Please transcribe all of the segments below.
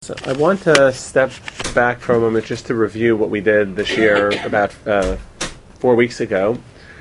So I want to step back for a moment just to review what we did this year about 4 weeks ago.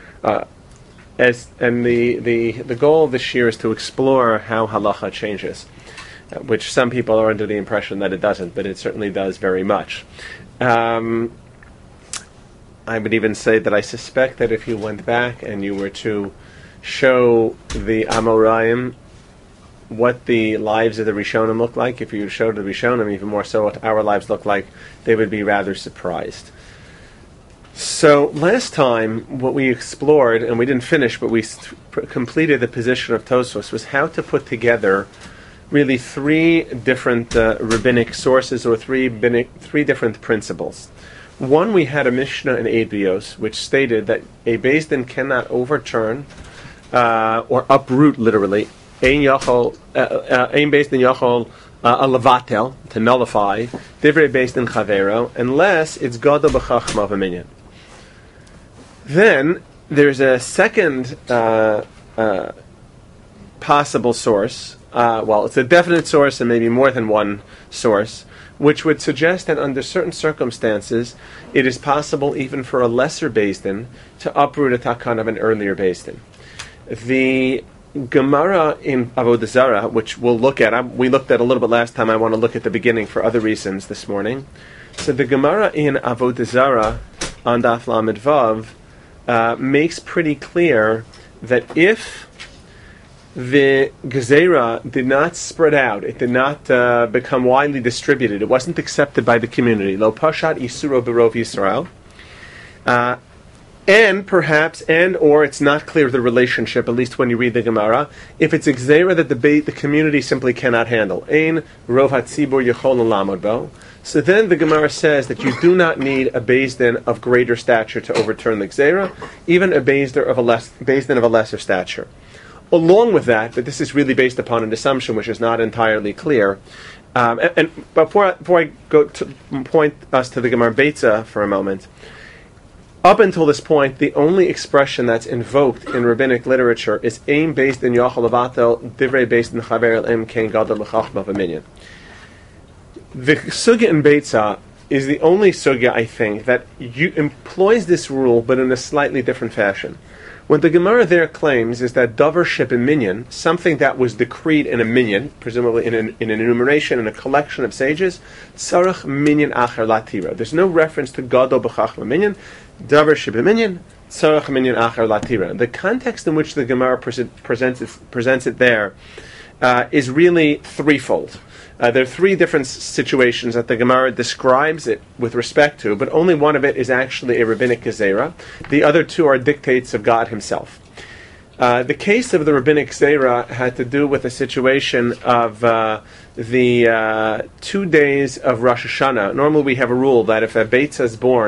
The goal this year is to explore how halacha changes, which some people are under the impression that it doesn't, but it certainly does very much. I would even say that I suspect that if you went back and you were to show the Amoraim what the lives of the Rishonim look like, if you showed the Rishonim, even more so what our lives look like, they would be rather surprised. So last time, what we explored, and we didn't finish, but we completed the position of Tosfos, was how to put together really three different rabbinic sources, or three different principles. One, we had a Mishnah in Eidiyos, which stated that a Beis Din cannot overturn or uproot, literally, Ein Beis Din Yachol Levatel, to nullify Divrei Beis Din Chavero, unless it's Gadol B'Chachma V'Minyan. Then there's a second possible source. It's a definite source, and maybe more than one source, which would suggest that under certain circumstances, it is possible even for a lesser Beis Din to uproot a takan of an earlier Beis Din. The Gemara in Avodah Zarah, which we'll look at, we looked at a little bit last time. I want to look at the beginning for other reasons this morning. So the Gemara in Avodah Zarah on Daf Lamed Vav makes pretty clear that if the Gezerah did not spread out, it did not become widely distributed, it wasn't accepted by the community, Lo Pashat Isuro Berov Yisrael, and perhaps, or it's not clear the relationship, at least when you read the Gemara, if it's a Gezerah that the community simply cannot handle. Ein Rov HaTzibur Yechol Lamod Bo. So then the Gemara says that you do not need a Beis Din of greater stature to overturn the Gezerah, even a Beis Din of a lesser stature. Along with that, but this is really based upon an assumption which is not entirely clear, and before I go to point us to the Gemara Beitza for a moment, up until this point, the only expression that's invoked in rabbinic literature is Ein Beis Din Yachol Levatel Divrei Beis Din Chaver Em Kein Gadol L'Chachma V'Minyan. The sugya in Beitza is the only sugya, I think, that employs this rule, but in a slightly different fashion. What the Gemara there claims is that davar shebeminyan, something that was decreed in a minyan, presumably in an enumeration, in a collection of sages, tzarach minyan acher latira. There's no reference to gadol b'chachma minyan, davar shebeminyan, tzarach minyan acher latira. The context in which the Gemara presents it there is really threefold. There are three different situations that the Gemara describes it with respect to, but only one of it is actually a rabbinic gezerah. The other two are dictates of God Himself. The case of the rabbinic gezerah had to do with a situation of the 2 days of Rosh Hashanah. Normally, we have a rule that if a beitzah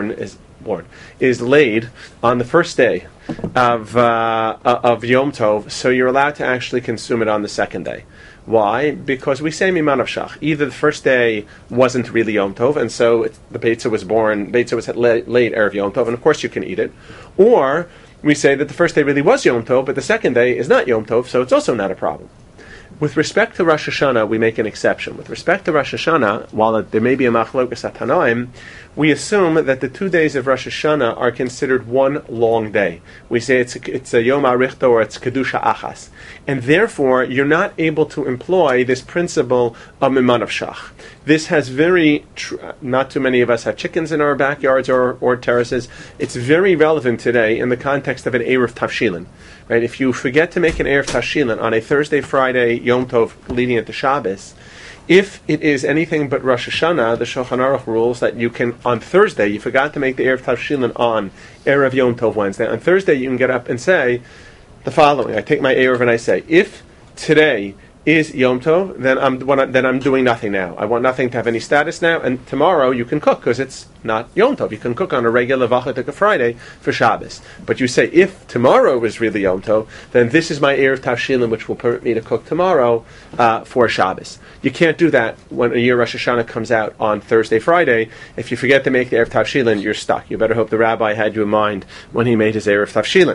is laid on the first day of Yom Tov, so you're allowed to actually consume it on the second day. Why? Because we say Miman of Shach. Either the first day wasn't really Yom Tov, and so the Beitzah was laid Erev Yom Tov, and of course you can eat it. Or we say that the first day really was Yom Tov, but the second day is not Yom Tov, so it's also not a problem. With respect to Rosh Hashanah, we make an exception. With respect to Rosh Hashanah, while there may be a machlokas atanoim, we assume that the 2 days of Rosh Hashanah are considered one long day. We say it's a Yom Arichta, or it's Kedusha Achas. And therefore, you're not able to employ this principle of Miman of Shach. This has not too many of us have chickens in our backyards or terraces. It's very relevant today in the context of an Erev Tavshilin. Right? If you forget to make an Erev Tavshilin on a Thursday, Friday, Yom Tov leading into Shabbos, if it is anything but Rosh Hashanah, the Shulchan Aruch rules that you can, on Thursday, you forgot to make the Erev Tavshilin on Erev Yom Tov Wednesday. On Thursday, you can get up and say the following. I take my Erev and I say, if today is Yom Tov, then I'm doing nothing now. I want nothing to have any status now, and tomorrow you can cook, because it's not Yom Tov. You can cook on a regular Vachatika Friday for Shabbos. But you say, if tomorrow is really Yom Tov, then this is my Erev Tavshilin, which will permit me to cook tomorrow for Shabbos. You can't do that when a year Rosh Hashanah comes out on Thursday, Friday. If you forget to make the Erev Tavshilin, you're stuck. You better hope the rabbi had you in mind when he made his Erev Tavshilin.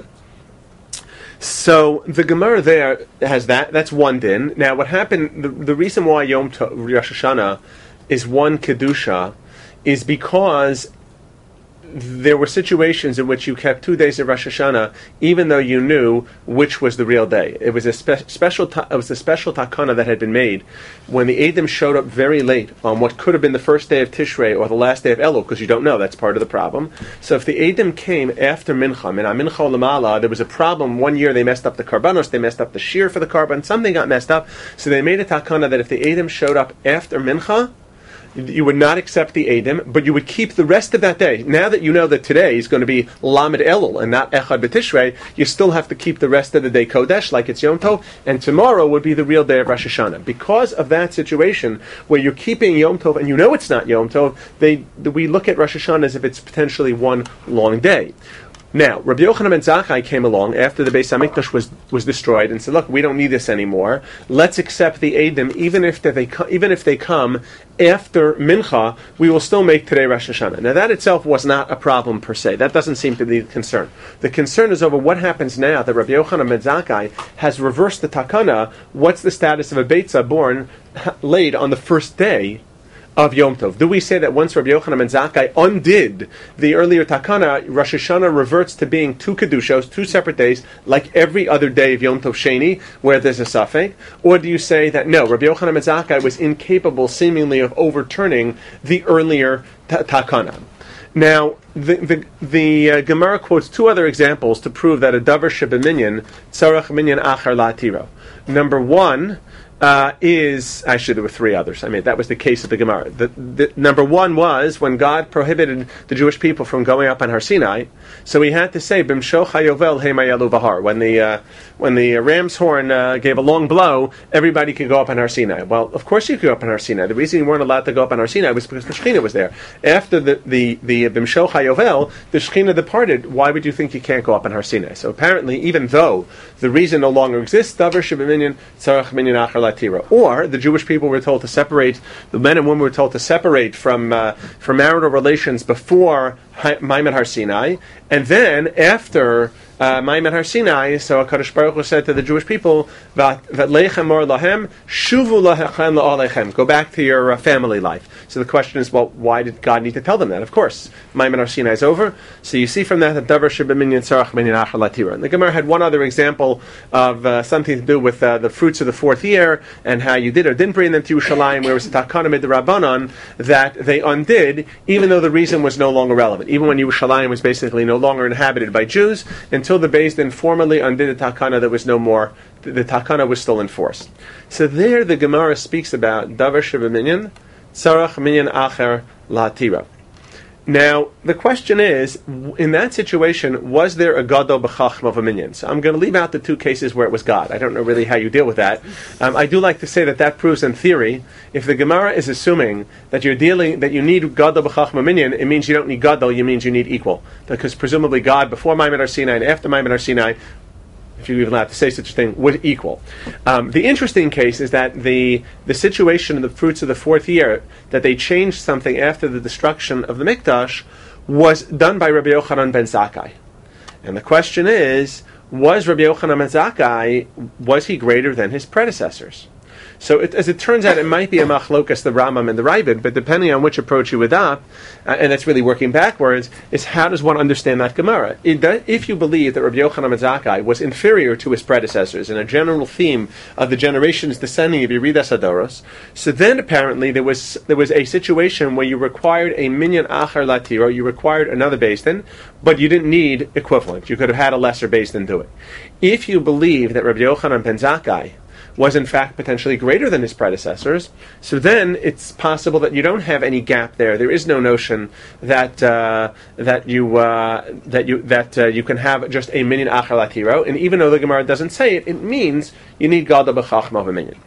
So the Gemara there has that. That's one din. Now, what happened? The reason why Rosh Hashanah is one Kedusha is because there were situations in which you kept 2 days of Rosh Hashanah, even though you knew which was the real day. It was a special takana that had been made when the Eidim showed up very late on what could have been the first day of Tishrei or the last day of Elul, because you don't know. That's part of the problem. So if the Eidim came after Mincha, and Mincha Lamala, there was a problem. One year they messed up the Karbanos, they messed up the Shir for the Karban, something got messed up. So they made a takana that if the Eidim showed up after Mincha, you would not accept the Eidim, but you would keep the rest of that day. Now that you know that today is going to be Lamed Elul and not Echad B'Tishrei, you still have to keep the rest of the day Kodesh, like it's Yom Tov, and tomorrow would be the real day of Rosh Hashanah. Because of that situation, where you're keeping Yom Tov and you know it's not Yom Tov, we look at Rosh Hashanah as if it's potentially one long day. Now, Rabbi Yochanan ben Zakkai came along after the Beis Hamikdash was destroyed and said, "Look, we don't need this anymore. Let's accept the Eidim, even if they come after Mincha. We will still make today Rosh Hashanah." Now, that itself was not a problem per se. That doesn't seem to be the concern. The concern is over what happens now that Rabbi Yochanan ben Zakkai has reversed the takana. What's the status of a beitzah born laid on the first day of Yom Tov? Do we say that once Rabbi Yochanan ben Zakkai undid the earlier takana, Rosh Hashanah reverts to being 2 kedushos, 2 separate days, like every other day of Yom Tov Sheni, where there's a safek? Or do you say that no, Rabbi Yochanan ben Zakkai was incapable, seemingly, of overturning the earlier takana? Now, the Gemara quotes 2 other examples to prove that a davar shebeminyan tzarach minyan achar la'atiro. Number 1 there were 3 others. I mean, that was the case of the Gemara. The number 1 was when God prohibited the Jewish people from going up on Har Sinai, so he had to say, Bimsho chayovel hemayalu bahar. When the ram's horn gave a long blow, everybody could go up on Har Sinai. Well, of course you could go up on Har Sinai. The reason you weren't allowed to go up on Har Sinai was because the Shekhinah was there. After the Bimsho chayovel, the Shekhinah departed. Why would you think you can't go up on Har Sinai? So apparently, even though the reason no longer exists, davar shebeminyan tzarach minyan achar latira, or the Jewish people were told to separate, the men and women were told to separate from marital relations before Maimed Har Sinai, and then after Maimed Har Sinai, so HaKadosh Baruch Hu said to the Jewish people, "Vatlechem or lahem, shuvu lachem la'alechem." Go back to your family life. So the question is, well, why did God need to tell them that? Of course, Maimed Har Sinai is over. So you see from that davar shebeminyan tzarach minyan achar latira. And the Gemara had one other example of something to do with the fruits of the 4th year and how you did or didn't bring them to Yerushalayim, where it was a takana midrabanan that they undid, even though the reason was no longer relevant. Even when Yerushalayim was basically no longer inhabited by Jews, until the Beis Din formally undid the takana, there was no more. The takana was still in force. So there, the Gemara speaks about davar shebeminyan tzarach minyan acher la'atira. Now, the question is, in that situation, was there a gadol b'chachma of a minyan? So I'm going to leave out the 2 cases where it was God. I don't know really how you deal with that. I do like to say that proves in theory, if the Gemara is assuming that you need gadol b'chachma minyan, it means you don't need gadol, it means you need equal. Because presumably God, before Maimed Har Sinai and after Maimed Har Sinai, if you even allowed to say such a thing, would equal. The interesting case is that the situation of the fruits of the 4th year, that they changed something after the destruction of the Mikdash, was done by Rabbi Yochanan ben Zakkai. And the question is, was Rabbi Yochanan ben Zakkai, was he greater than his predecessors? So as it turns out, it might be a machlokas, the Rambam and the Ravid, but depending on which approach you adopt, and that's really working backwards, is how does one understand that Gemara? If you believe that Rabbi Yochanan ben Zakkai was inferior to his predecessors in a general theme of the generations descending of Yeridas Hadoros, so then apparently there was a situation where you required a minyan achar latiro, you required another Beis Din, but you didn't need equivalent. You could have had a lesser Beis Din do it. If you believe that Rabbi Yochanan ben Zakkai was in fact potentially greater than his predecessors, so then it's possible that you don't have any gap there. There is no notion that you can have just a minyan achar latiro, and even though the Gemara doesn't say it, it means you need gadol b'chachma of a minyan.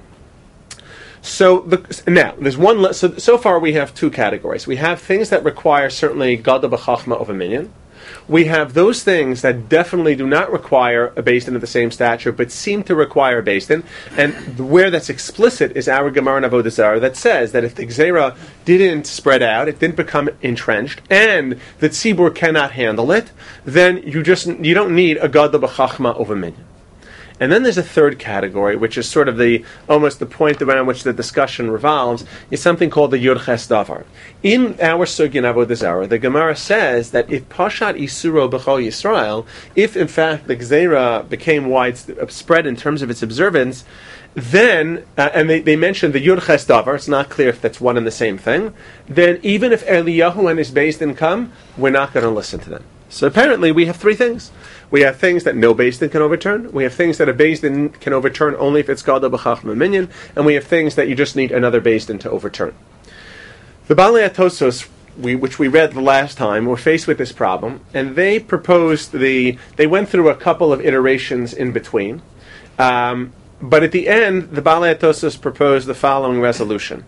So now there's one. So far we have 2 categories. We have things that require certainly gadol b'chachma of a minyan. We have those things that definitely do not require a Beis Din of the same stature, but seem to require a Beis Din. And where that's explicit is our Gemara in Avodah Zarah that says that if the Gzeira didn't spread out, it didn't become entrenched, and the Tzibur cannot handle it, then you don't need a gadol b'chachma of a minyan. And then there's a third category, which is sort of almost the point around which the discussion revolves, is something called the Yud Ches Davar. In our Sugya in Avodah Zarah, the Gemara says that if Pashat Isuro B'chol Yisrael, if in fact the Gzeira became widespread in terms of its observance, then, and they mentioned the Yud Ches Davar, it's not clear if that's one and the same thing, then even if Eliyahu and his Beis Din come, we're not going to listen to them. So apparently we have three things. We have things that no Beis Din can overturn. We have things that a Beis Din can overturn only if it's Gadol B'Chachma Minyan. And we have things that you just need another Beis Din to overturn. The Balei Tosos, which we read the last time, were faced with this problem. And they proposed they went through a couple of iterations in between. But at the end, the Balei Tosos proposed the following resolution.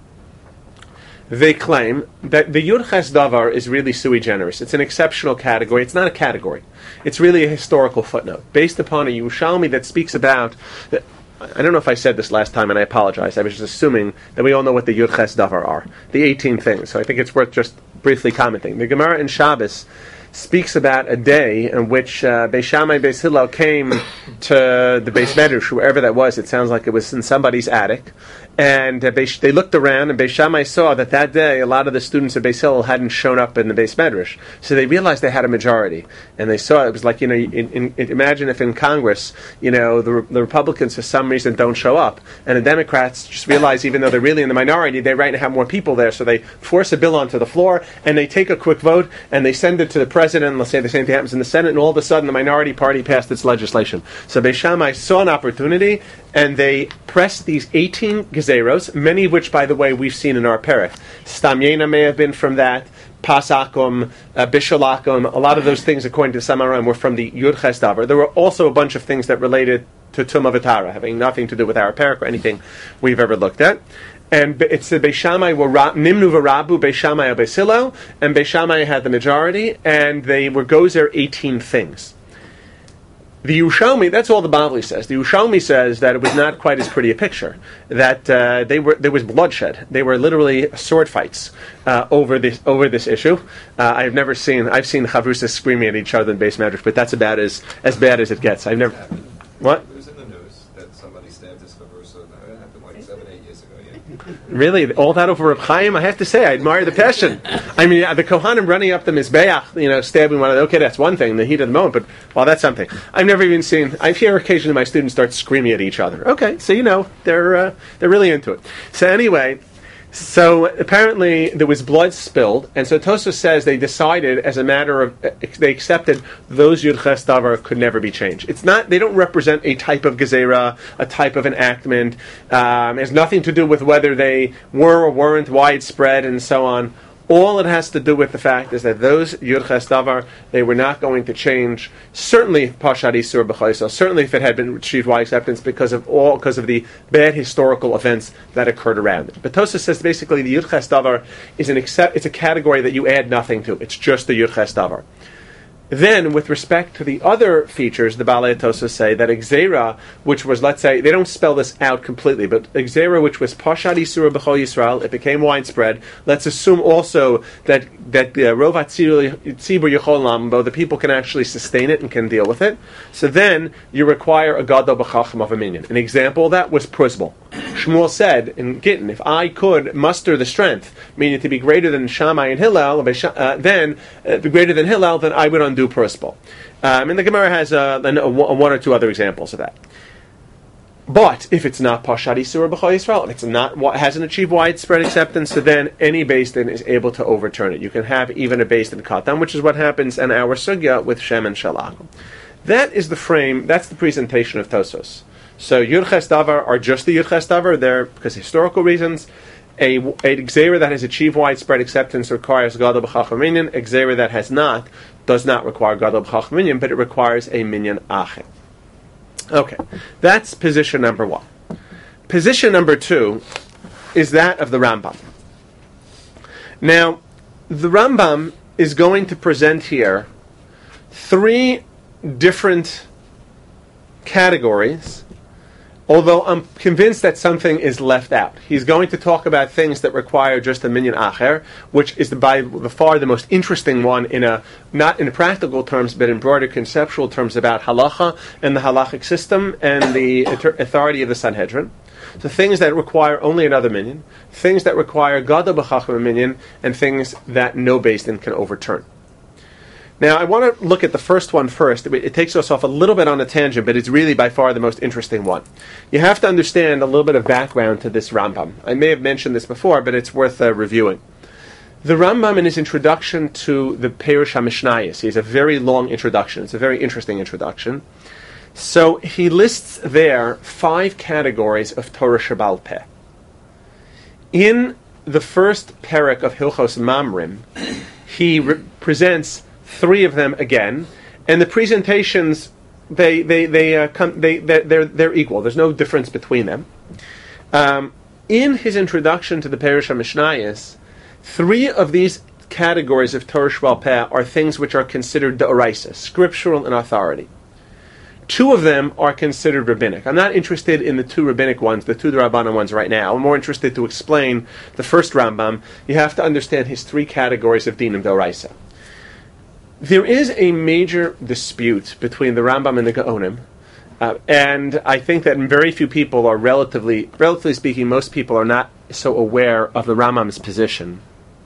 They claim that the Yud Ches Davar is really sui generis. It's an exceptional category. It's not a category. It's really a historical footnote based upon a Yerushalmi that speaks about. I don't know if I said this last time, and I apologize. I was just assuming that we all know what the Yud Ches Davar are, the 18 things. So I think it's worth just briefly commenting. The Gemara in Shabbos speaks about a day in which Beis Shammai Beis Hillel came to the Beis Medrash, whoever that was. It sounds like it was in somebody's attic. And they looked around, and Beis Shammai saw that day a lot of the students of Beis Hillel hadn't shown up in the Beis Medrash. So they realized they had a majority. And they saw it was like, imagine if in Congress, the Republicans for some reason don't show up. And the Democrats just realize, even though they're really in the minority, they right now have more people there. So they force a bill onto the floor, and they take a quick vote, and they send it to the president. Let's say the same thing happens in the Senate, and all of a sudden the minority party passed its legislation. So Beis Shammai saw an opportunity, and they pressed these 18 gezeros, many of which, by the way, we've seen in our perek. Stam Yena may have been from that, Pasakum, Bishalakum, a lot of those things, according to Samarim, were from the Yud Ches Davar. There were also a bunch of things that related to Tumah V'Tara, having nothing to do with our perek or anything we've ever looked at. And it's the Beis Shammai were Nimnu V'Rabu, Beis Shammai or Beis Hillel, and Beis Shammai had the majority, and they were gozer 18 things. The Yerushalmi, that's all the Bavli says. The Yerushalmi says that it was not quite as pretty a picture. That there was bloodshed. They were literally sword fights over this issue. I've seen chavrusas screaming at each other in Beis Medrash, but that's about as bad as it gets. I've never. What? It was in the news that somebody stabbed his chavrusa. It happened like 7-8 years ago. Yeah. Really, all that over Reb Chaim? I have to say, I admire the passion. I mean, the Kohanim running up the Mizbeach, stabbing one another. Okay, that's one thing, the heat of the moment, but, well, that's something. I've never even seen, I hear occasionally my students start screaming at each other. Okay, so they're really into it. So anyway, so apparently there was blood spilled, and so Tosfos says they decided, as a matter of, they accepted those Yud Ches Davar could never be changed. It's not, they don't represent a type of gezerah, a type of enactment. It has nothing to do with whether they were or weren't widespread and so on. All it has to do with the fact is that those Yud Ches Davar, they were not going to change. Certainly, Pashat Isur B'chol Yisrael, certainly if it had been achieved wide acceptance because of the bad historical events that occurred around it. But Tosfos says basically the Yud Ches Davar is it's a category that you add nothing to. It's just the Yud Ches Davar. Then, with respect to the other features, the Balei Tosfos say that Gzeira, which was, let's say, they don't spell this out completely, but Gzeira, which was Pashat Isura B'chol Yisrael, it became widespread. Let's assume also that Rovat Tzibur Yechol Lambo, the people can actually sustain it and can deal with it. So then, you require a Gadol B'chacham of a minyan. An example of that was Pruzbel. Shmuel said in Gittin, if I could muster the strength, meaning to be greater than Shammai and Hillel, then greater than Hillel, then I would undo Pruzbel. And the Gemara has one or two other examples of that. But if it's not Pashat Isur B'chol Yisrael, if it's not hasn't achieved widespread acceptance, so then any Beis Din is able to overturn it. You can have even a Beis Din Katan, which is what happens in our sugya with Shem and Shalach. That is the frame. That's the presentation of Tosfos. So Yud Ches Davar are just the Yud Ches Davar. They're because of historical reasons. A Gzeira that has achieved widespread acceptance requires Gadol B'chacham Minyan. A Gzeira that has not does not require Gadol B'chacham Minyan, but it requires a Minyan Achim. Okay, that's position number one. Position number two is that of the Rambam. Now, the Rambam is going to present here three different categories, Although I'm convinced that something is left out. He's going to talk about things that require just a minyan acher, which is by far the most interesting one not in practical terms, but in broader conceptual terms about halacha and the halachic system and the authority of the Sanhedrin. So things that require only another minyan, things that require Gadol b'chacham minyan, and things that no Beis Din can overturn. Now, I want to look at the first one first. It takes us off a little bit on a tangent, but it's really by far the most interesting one. You have to understand a little bit of background to this Rambam. I may have mentioned this before, but it's worth reviewing. The Rambam, in his introduction to the Perush HaMishnayos, he has a very long introduction. It's a very interesting introduction. So he lists there 5 categories of Torah Sheba'al Peh. In the first parak of Hilchos Mamrim, he presents 3 of them again, and the presentations they're equal. There's no difference between them. In his introduction to the Perush HaMishnayos, 3 of these categories of Torah Sheba'al Peh are things which are considered d'oraisa, scriptural in authority. 2 of them are considered rabbinic. I'm not interested in the 2 rabbinic ones, the 2 Rabbanan ones right now. I'm more interested to explain the first Rambam. You have to understand his 3 categories of dinim d'oraisa. There is a major dispute between the Rambam and the Gaonim, and I think that very few people are relatively speaking, most people are not so aware of the Rambam's position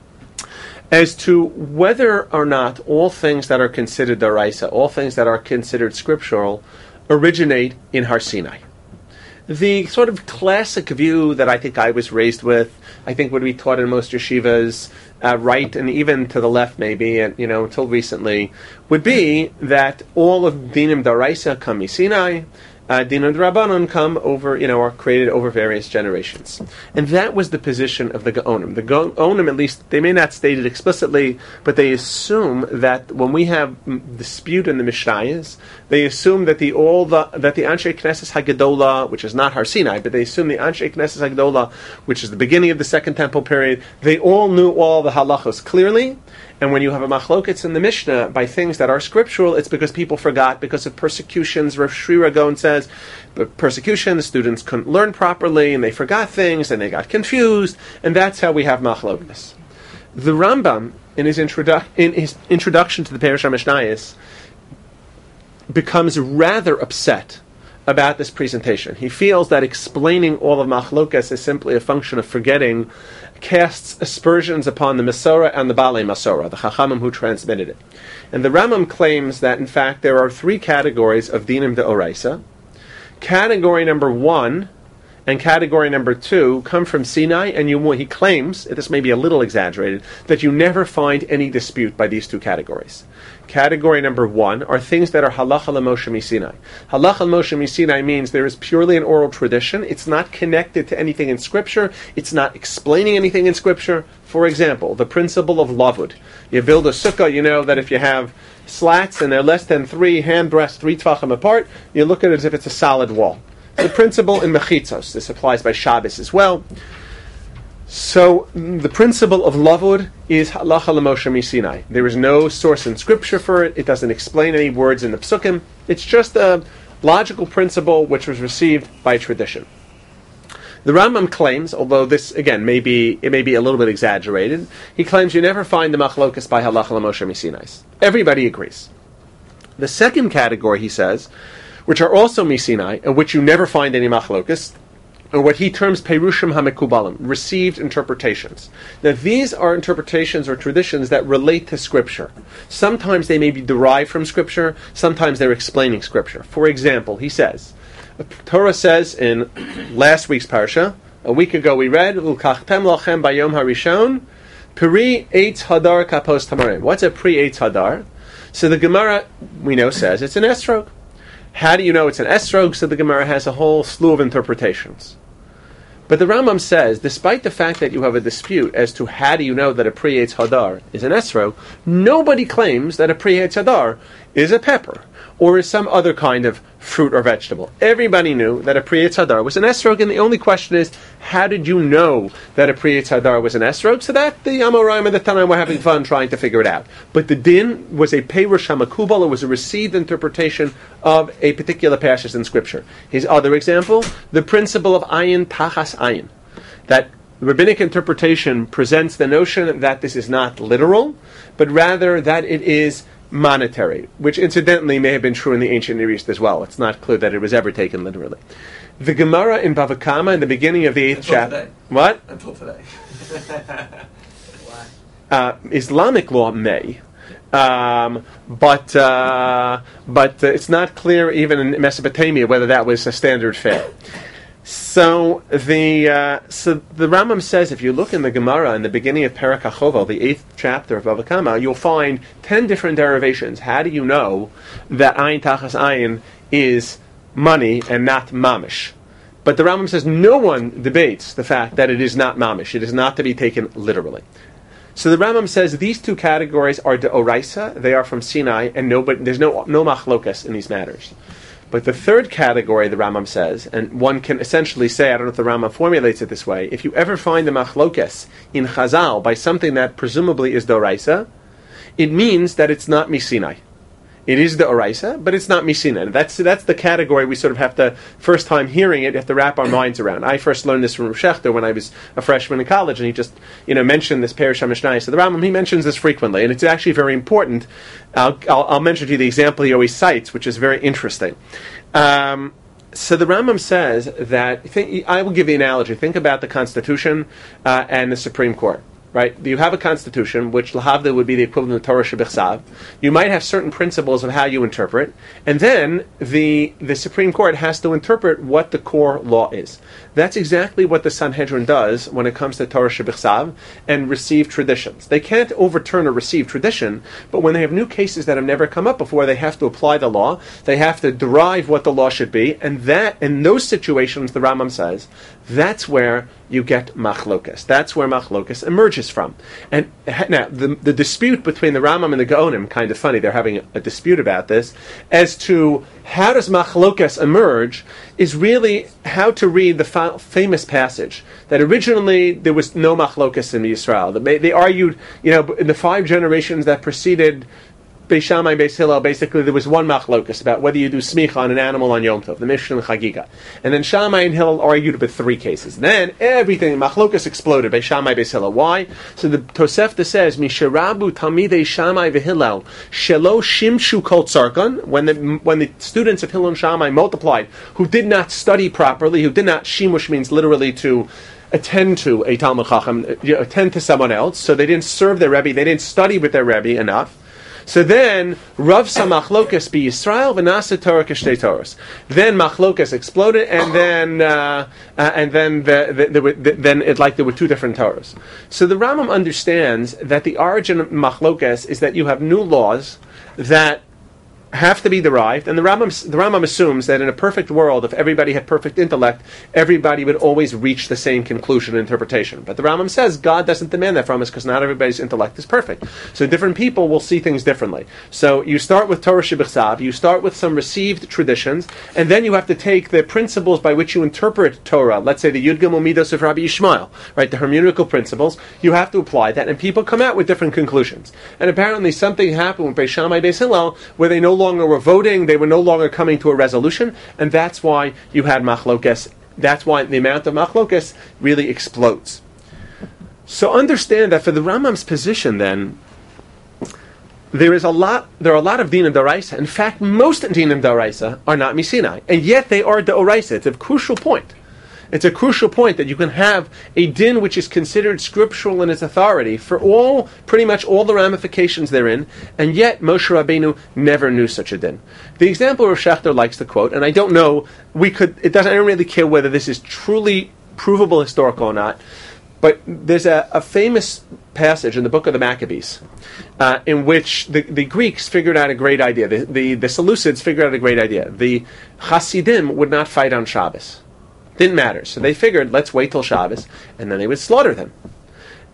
as to whether or not all things that are considered d'oraisa, all things that are considered scriptural, originate in Har Sinai. The sort of classic view that I think I was raised with, I think would be taught in most yeshivas, right and even to the left maybe, and until recently, would be that all of dinim d'oraisa come Sinai, dinim d'Rabbanan come over, are created over various generations. And that was the position of the Gaonim. The Gaonim, at least, they may not state it explicitly, but they assume that when we have dispute in the Mishnayos, they assume that the Anshe Knesset HaGedolah, which is not Har Sinai, but they assume the Anshe Knesset HaGedolah, which is the beginning of the Second Temple period, they all knew all the halachos clearly. And when you have a machloketz in the Mishnah by things that are scriptural, it's because people forgot, because of persecutions. Rav Shri Ragon says, persecution, the students couldn't learn properly, and they forgot things, and they got confused, and that's how we have machloketz. The Rambam, in his introduction to the Perush HaMishnayos, becomes rather upset about this presentation. He feels that explaining all of machlokes is simply a function of forgetting, casts aspersions upon the Masorah and the Balei Masorah, the Chachamim who transmitted it. And the Rambam claims that, in fact, there are 3 categories of dinim d'oraisa. Category number 1 and category number 2 come from Sinai, and he claims, this may be a little exaggerated, that you never find any dispute by these 2 categories. Category number 1 are things that are halacha l'Moshe miSinai. Halacha l'Moshe miSinai means there is purely an oral tradition. It's not connected to anything in Scripture. It's not explaining anything in Scripture. For example, the principle of lavud. You build a sukkah, you know that if you have slats and they're less than 3 hand breadths, 3 tvachim apart, you look at it as if it's a solid wall. The principle in mechitzos. This applies by Shabbos as well. So the principle of lavud is halacha l'Moshe miSinai. There is no source in Scripture for it. It doesn't explain any words in the psukim. It's just a logical principle which was received by tradition. The Rambam claims, although this again may be a little bit exaggerated, he claims you never find the machlokas by halacha l'Moshe miSinai. Everybody agrees. The second category, he says, which are also miSinai, and which you never find any machlokas, or what he terms Perushim HaMekubalim, received interpretations. Now these are interpretations or traditions that relate to Scripture. Sometimes they may be derived from Scripture, sometimes they're explaining Scripture. For example, he says, the Torah says in last week's parsha, a week ago we read, U'kachtem lachem bayom harishon, Peri eitz hadar kapos tamarim. What's a pri eitz hadar? So the Gemara, we know, says it's an estrog. How do you know it's an estrog? So the Gemara has a whole slew of interpretations. But the Rambam says, despite the fact that you have a dispute as to how do you know that a pri eitz hadar is an estrog, nobody claims that a pri eitz hadar is a pepper, or is some other kind of fruit or vegetable. Everybody knew that a Pri Etz Hadar was an esrog, and the only question is, how did you know that a Pri Etz Hadar was an esrog? So that the Amoraim and the Tanaim were having fun trying to figure it out. But the din was a Peirush HaMakubal, it was a received interpretation of a particular passage in Scripture. His other example, the principle of ayin tachas ayin. That rabbinic interpretation presents the notion that this is not literal, but rather that it is monetary, which incidentally may have been true in the ancient Near East as well. It's not clear that it was ever taken literally. The Gemara in Bava Kama, in the beginning of the 8th chapter... What? Until today. Islamic law may. But it's not clear even in Mesopotamia whether that was a standard fare. So the Rambam says, if you look in the Gemara in the beginning of Perek HaChovel, the 8th chapter of Bava Kama, you'll find 10 different derivations. How do you know that ayin tachas ayin is money and not mamish? But the Rambam says no one debates the fact that it is not mamish. It is not to be taken literally. So the Rambam says these two categories are deoraisa. They are from Sinai, and there's no machlokas in these matters. But the third category, the Rambam says, and one can essentially say, I don't know if the Rambam formulates it this way, if you ever find the machlokes in Chazal by something that presumably is doraisa, it means that it's not misinai. It is the oraisa, but it's not misinai. And that's the category we sort of have to, first time hearing it, you have to wrap our minds around. I first learned this from Rav Shechter when I was a freshman in college, and he just mentioned this Perish HaMishnah. So the Rambam, he mentions this frequently, and it's actually very important. I'll mention to you the example he always cites, which is very interesting. So the Rambam says that, I will give the analogy, think about the Constitution and the Supreme Court. Right? You have a constitution, which lahavda would be the equivalent of Torah Shebichsav. You might have certain principles of how you interpret, and then the Supreme Court has to interpret what the core law is. That's exactly what the Sanhedrin does when it comes to Torah Shebichsav and received traditions. They can't overturn a received tradition, but when they have new cases that have never come up before, they have to apply the law. They have to derive what the law should be, and that in those situations, the Rambam says, that's where you get machlokas. That's where machlokas emerges from. And now, the dispute between the Rambam and the Gaonim, kind of funny, they're having a dispute about this, as to how does machlokas emerge, is really how to read the famous passage, that originally there was no machlokas in Yisrael. They argued, in the 5 generations that preceded Beis Shammai, Beis Hillel, basically there was one machlokas about whether you do smicha on an animal on Yom Tov, the Mishnah and Chagiga. And then Shammai and Hillel argued about 3 cases. Then everything, machlokas exploded, Beis Shammai, Beis Hillel. Why? So the Tosefta says, Misharabu Talmidei Shammai v'Hillel, Shelo Shimshu Kol Tzarkan, when the students of Hillel and Shammai multiplied, who did not study properly, who did not, shimush means literally to attend to a Talmud Chacham, attend to someone else, so they didn't serve their Rebbe, they didn't study with their Rebbe enough. So then, Rav Samachlokas be Yisrael v'nasa Torah k'shtei Torahs. Then Machlokas exploded, and then there were 2 different Torahs. So the Rambam understands that the origin of Machlokas is that you have new laws that have to be derived, and the Rambam assumes that in a perfect world, if everybody had perfect intellect, everybody would always reach the same conclusion and interpretation. But the Rambam says God doesn't demand that from us because not everybody's intellect is perfect. So different people will see things differently. So you start with Torah Shebichsav, you start with some received traditions, and then you have to take the principles by which you interpret Torah. Let's say the Yud Gimel Midos of Rabbi Yishmael, right? The hermeneutical principles. You have to apply that, and people come out with different conclusions. And apparently something happened with Beis Shammai, Beis Hillel, where they no longer were voting, they were no longer coming to a resolution, and that's why you had machlokes. That's why the amount of machlokes really explodes. So understand that for the Rambam's position, then, there are a lot of dinim d'oraisa. In fact, most dinim d'oraisa are not misinai, and yet they are d'oraisa. It's a crucial point. It's a crucial point that you can have a din which is considered scriptural in its authority for pretty much all the ramifications therein, and yet Moshe Rabbeinu never knew such a din. The example Rav Shechter likes to quote, and I don't know, I don't really care whether this is truly provable historical or not, but there's a famous passage in the book of the Maccabees in which the Greeks figured out a great idea. The Seleucids figured out a great idea. The Hasidim would not fight on Shabbos. Didn't matter. So they figured, let's wait till Shabbos, and then they would slaughter them.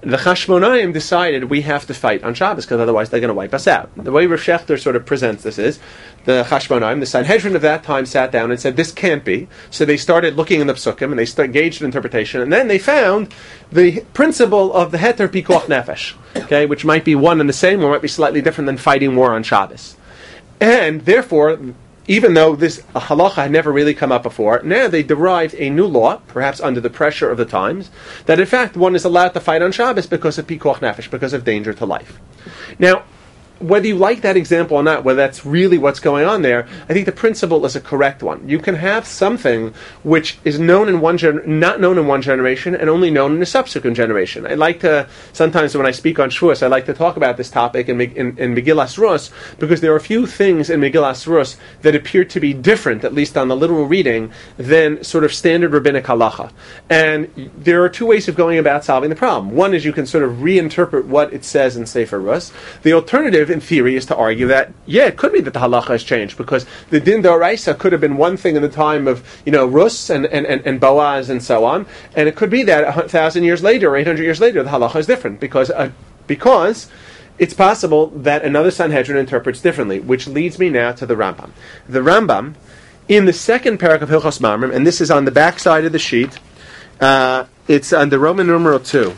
the Chashmonaim decided we have to fight on Shabbos because otherwise they're going to wipe us out. The way Rav Shechter sort of presents this is the Chashmonaim, the Sanhedrin of that time, sat down and said this can't be. So they started looking in the Psukim and they engaged in interpretation, and then they found the principle of the Heter Pikuach Nefesh, okay, which might be one and the same or might be slightly different than fighting war on Shabbos. And therefore, even though this halacha had never really come up before, now they derived a new law, perhaps under the pressure of the times, that in fact one is allowed to fight on Shabbos because of pikuach nefesh, because of danger to life. Now, whether you like that example or not, whether that's really what's going on there, I think the principle is a correct one. You can have something which is known in not known in one generation and only known in a subsequent generation. I like to, sometimes when I speak on Shavuos, I like to talk about this topic in Megillas Rus, because there are a few things in Megillas Rus that appear to be different, at least on the literal reading, than sort of standard rabbinic halacha. And there are two ways of going about solving the problem. One is you can sort of reinterpret what it says in Sefer Rus. The alternative, in theory, is to argue that, yeah, it could be that the halacha has changed, because the din d'oraisa could have been one thing in the time of, Rus and Boaz and so on, and it could be that 1,000 years later or 800 years later the halacha is different, because it's possible that another Sanhedrin interprets differently, which leads me now to the Rambam. The Rambam, in the second parak of Hilchos Mamrim, and this is on the back side of the sheet, it's on the Roman numeral 2.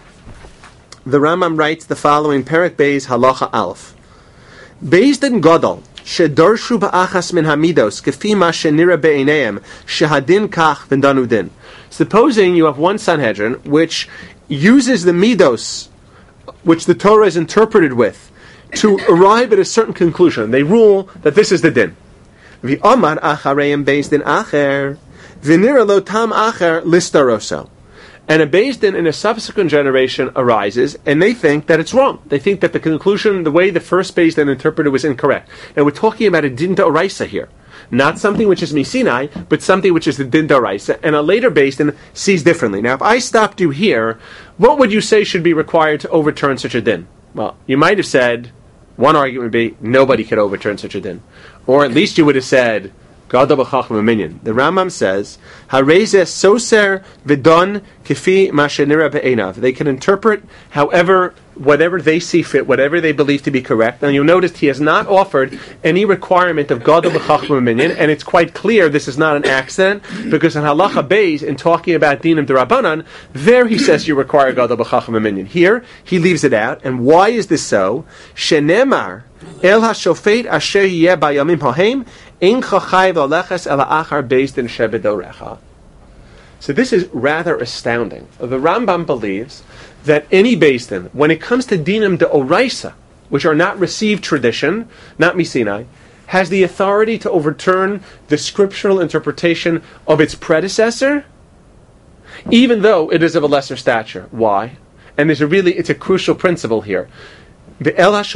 The Rambam writes the following, Perek Beis Halacha Aleph. Beis din Gadol, shedarshu ba'achas min hamidos, kefi ma shenira be'eineim, shehadin kach v'danu din. Supposing you have one Sanhedrin which uses the midos, which the Torah is interpreted with, to arrive at a certain conclusion. They rule that this is the din. V'amar achareim beis din acher, v'nira lo tam acher listaroso. And a Beis Din in a subsequent generation arises, and they think that it's wrong. They think that the conclusion, the way the first Beis Din interpreted, was incorrect. And we're talking about a Din d'oraisa here. Not something which is Misinai, but something which is the Din d'oraisa. And a later Beis Din sees differently. Now, if I stopped you here, what would you say should be required to overturn such a Din? Well, you might have said, one argument would be, nobody could overturn such a Din. Or at least you would have said, Gadol b'chacham minyan. The Rambam says, "Harezeh soser v'don kifi mashenira be'enav." They can interpret however, whatever they see fit, whatever they believe to be correct. And you'll notice he has not offered any requirement of Gadol b'chacham minyan, and it's quite clear this is not an accident, because in Halacha Beis, in talking about Dinim d'Rabbanan, there he says you require Gadol b'chacham minyan. Here he leaves it out, and why is this so? Shenemar el hashofet asher yeh bayamim hahem. So this is rather astounding. The Rambam believes that any Beis Din, when it comes to dinim d'oraisa, which are not received tradition, not misinai, has the authority to overturn the scriptural interpretation of its predecessor, even though it is of a lesser stature. Why? And it's a crucial principle here. Which means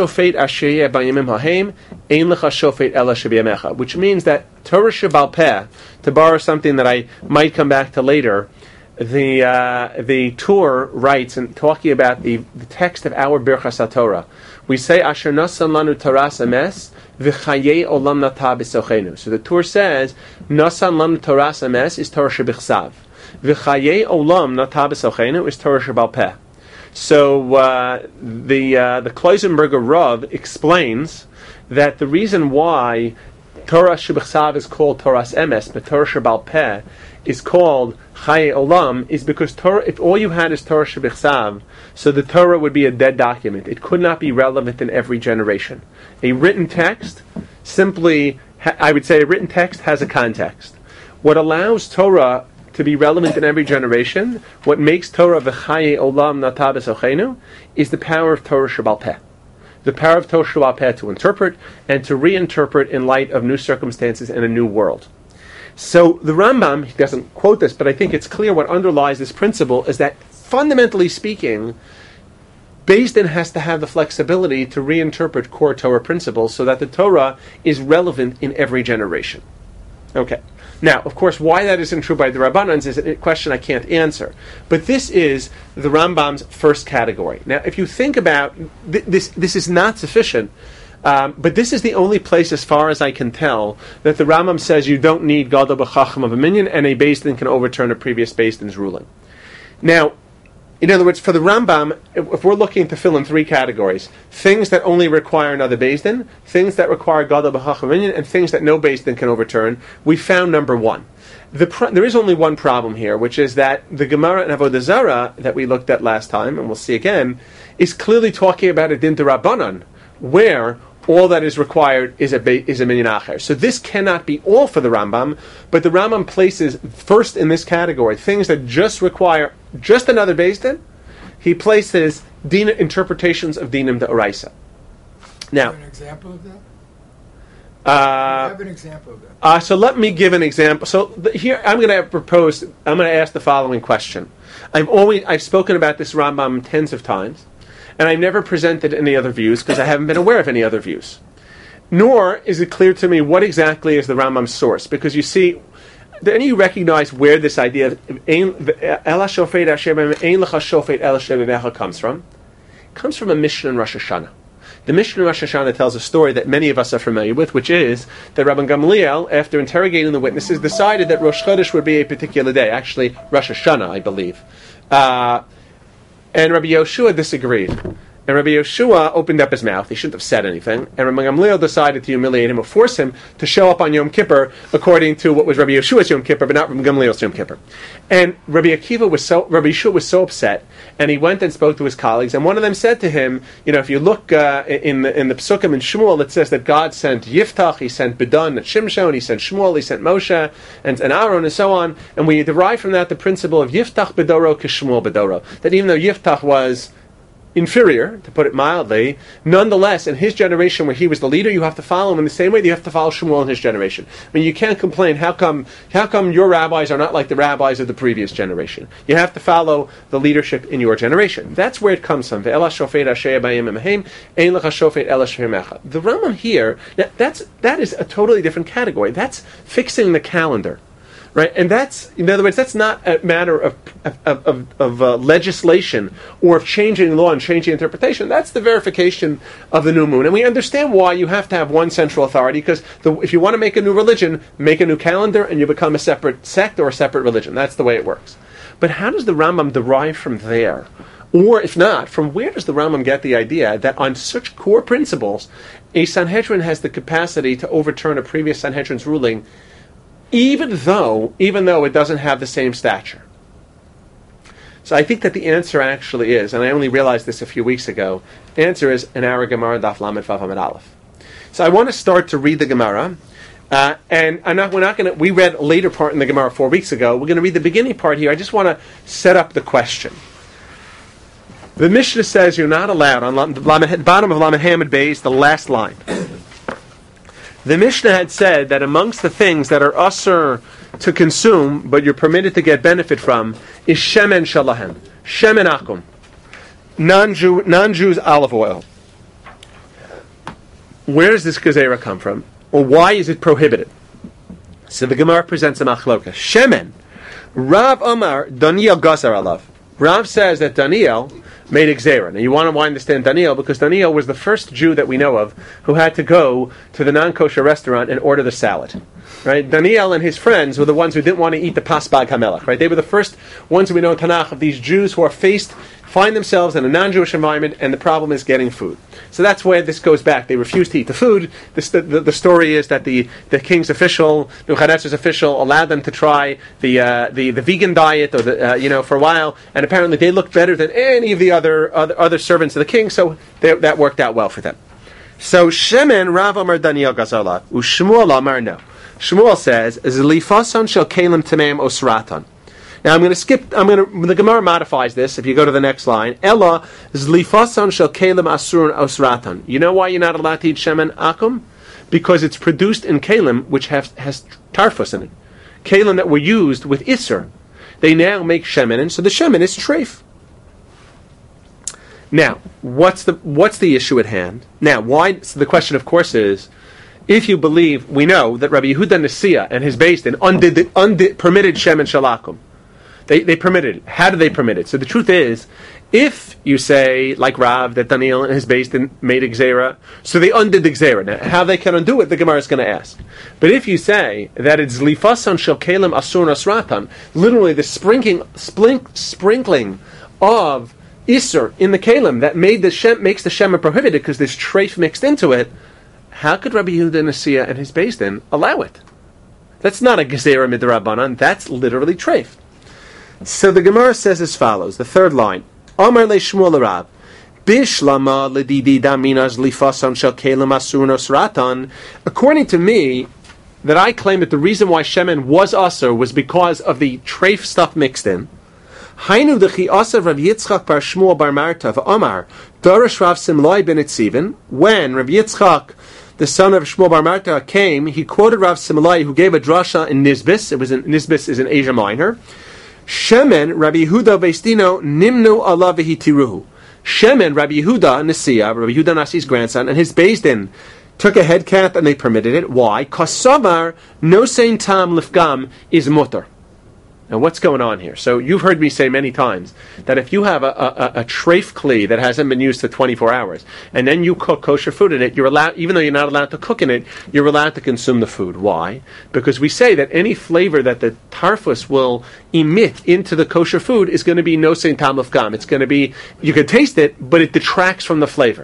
that Torah Shebal Peh, to borrow something that I might come back to later, the Tur writes, and talking about the text of our Birchas HaTorah, we say Asher Nasan Lanu Taras Emes v'Chayei Olam Nata B'Sochenu. So the Tur says Nasan Lanu Taras Emes is Torah Shebichsav, v'Chayei Olam Nata B'Sochenu is Torah Shebal Peh. So the Kloisenberger Rav explains that the reason why Torah Shebichsav is called Torah's Emes, but Torah Shebal Peh is called Chaye Olam, is because Torah, if all you had is Torah Shebichsav, so the Torah would be a dead document. It could not be relevant in every generation. A written text simply, I would say a written text has a context. What allows Torah to be relevant in every generation, what makes Torah v'chaye olam nata b'sochenu, is the power of Torah Shebal Peh. The power of Torah Shebal Peh to interpret and to reinterpret in light of new circumstances and a new world. So the Rambam, he doesn't quote this, but I think it's clear what underlies this principle is that, fundamentally speaking, Beis Din has to have the flexibility to reinterpret core Torah principles so that the Torah is relevant in every generation. Okay. Now, of course, why that isn't true by the Rabbanans is a question I can't answer. But this is the Rambam's first category. Now, if you think about this is not sufficient, but this is the only place, as far as I can tell, that the Rambam says you don't need Gadol b'chacham of a minyan, and a Beis Din can overturn a previous Beis Din's ruling. Now, In other words, for the Rambam, if we're looking to fill in three categories: things that only require another Beis Din, things that require Gadol b'Chacham Inyan, and things that no Beis Din can overturn, we found number one. There is only one problem here, which is that the Gemara in Avodah Zarah that we looked at last time, and we'll see again, is clearly talking about a Din D'Rabbanan, where all that is required is a minyan acher. So this cannot be all for the Rambam, but the Rambam places first in this category things that just require just another Beis Din. He places interpretations of dinim d'oraisa. Now, an example of that? Have an example of that. So let me give an example. So here I'm going to ask the following question. I've spoken about this Rambam tens of times, and I've never presented any other views because I haven't been aware of any other views. Nor is it clear to me what exactly is the Rambam's source, because you see, do any of you recognize where this idea of comes from? It comes from a Mishnah in Rosh Hashanah. The Mishnah in Rosh Hashanah tells a story that many of us are familiar with, which is that Rabban Gamliel, after interrogating the witnesses, decided that Rosh Chodesh would be a particular day, actually Rosh Hashanah, I believe. And Rabbi Yoshua disagreed. And Rabbi Yoshua opened up his mouth. He shouldn't have said anything. And Rabbi Gamliel decided to humiliate him or force him to show up on Yom Kippur according to what was Rabbi Yoshua's Yom Kippur, but not Rabbi Gamliel's Yom Kippur. And Rabbi Yeshua was so upset, and he went and spoke to his colleagues. And one of them said to him, if you look in the Pesukim in Shmuel, it says that God sent Yiftach, He sent Bedan and Shimshon, He sent Shmuel, He sent Moshe and Aaron, and so on. And we derive from that the principle of Yiftach Bedoro Kishmuel Bedoro. That even though Yiftach was inferior, to put it mildly, nonetheless, in his generation where he was the leader, you have to follow him in the same way that you have to follow Shmuel in his generation. I mean, you can't complain, how come your rabbis are not like the rabbis of the previous generation? You have to follow the leadership in your generation. That's where it comes from. The Rambam here, that is a totally different category. That's fixing the calendar. Right, and that's, in other words, that's not a matter of legislation or of changing law and changing interpretation. That's the verification of the new moon, and we understand why you have to have one central authority. Because if you want to make a new religion, make a new calendar, and you become a separate sect or a separate religion. That's the way it works. But how does the Rambam derive from there? Or if not, from where does the Rambam get the idea that on such core principles, a Sanhedrin has the capacity to overturn a previous Sanhedrin's ruling, even though it doesn't have the same stature? So I think that the answer actually is, and I only realized this a few weeks ago, the answer is in our Gemara Daf Lamed Vav Amud Aleph. So I want to start to read the Gemara, and we read a later part in the Gemara 4 weeks ago. We're going to read the beginning part here. I just want to set up the question. The Mishnah says you're not allowed, on the bottom of Lamed Hamid Beis, the last line. The Mishnah had said that amongst the things that are usher to consume, but you're permitted to get benefit from, is shemen shalahem, shemen akum, non-Jews olive oil. Where does this gezerah come from? Or why is it prohibited? So the Gemara presents a machloka. Shemen, Rav Omar, Daniel Gazar alav. Rav says that Daniel made a gezerah. Now you want to understand Daniel, because Daniel was the first Jew that we know of who had to go to the non-kosher restaurant and order the salad. Right? Daniel and his friends were the ones who didn't want to eat the pasbag hamelach. Right? They were the first ones who we know in Tanakh of these Jews who find themselves in a non-Jewish environment, and the problem is getting food. So that's where this goes back. They refuse to eat the food. The story is that the king's official, Nebuchadnezzar's official, allowed them to try the vegan diet, or for a while, and apparently they looked better than any of the other servants of the king. So that worked out well for them. So Shemen Rav Amar Daniel Gazala Ushmuel Amar no. Shmuel says Zlifason shel kelim tameim osratan. Now the Gemara modifies this. If you go to the next line, Ella zlifason shel kelim asurun osratan. You know why you're not allowed to eat shemen akum? Because it's produced in kelim which has tarfus in it. Kelim that were used with iser. They now make shemen, and so the shemen is treif. Now, what's the issue at hand? Now, why? So the question, of course, is, if you believe, we know that Rabbi Yehuda Nasiya and his Beis Din permitted shemen shalakum. They permitted it. How did they permit it? So the truth is, if you say, like Rav, that Daniel and his Beis Din made a gezerah, so they undid the gezerah. Now, how they can undo it, the Gemara is going to ask. But if you say that it's lifasan shel kelim asur nasratan, literally the sprinkling of Isser in the Kalim that makes the Shema prohibited because there's treif mixed into it, how could Rabbi Yehuda Nasiya and his Beis Din allow it? That's not a Gezerah Midrabanan, that's literally treif. So the Gemara says as follows, the third line, Amar le Shmuel Rab, Bishlama ledidi daminas lifasan shel kelim asurun osratan. According to me, that I claim that the reason why shemen was asur was because of the treif stuff mixed in. Hainu dechi asav Rav Yitzchak bar Shmuel bar Marta v'Amar Darash Rav Simlai ben Etziven. When Rav Yitzchak, the son of Shmuel bar Marta, came, he quoted Rav Simlai, who gave a drasha in Nisbis. Nisbis is in Asia Minor. Shemen Rabbi Yehuda Beis Dino nimnu Allah v'hitiruhu. Shemen, Rabbi Yehuda Nasiya, Rabbi Yehuda Nasi's grandson, and his Beis Din took a head cap and they permitted it. Why? Kasavar no sein tam lifgam is mutter. Now what's going on here? So you've heard me say many times that if you have a treif kli that hasn't been used for 24 hours, and then you cook kosher food in it, you're allowed, even though you're not allowed to cook in it, you're allowed to consume the food. Why? Because we say that any flavor that the tarfus will emit into the kosher food is going to be no sein tam lifgam. It's going to be, you can taste it, but it detracts from the flavor.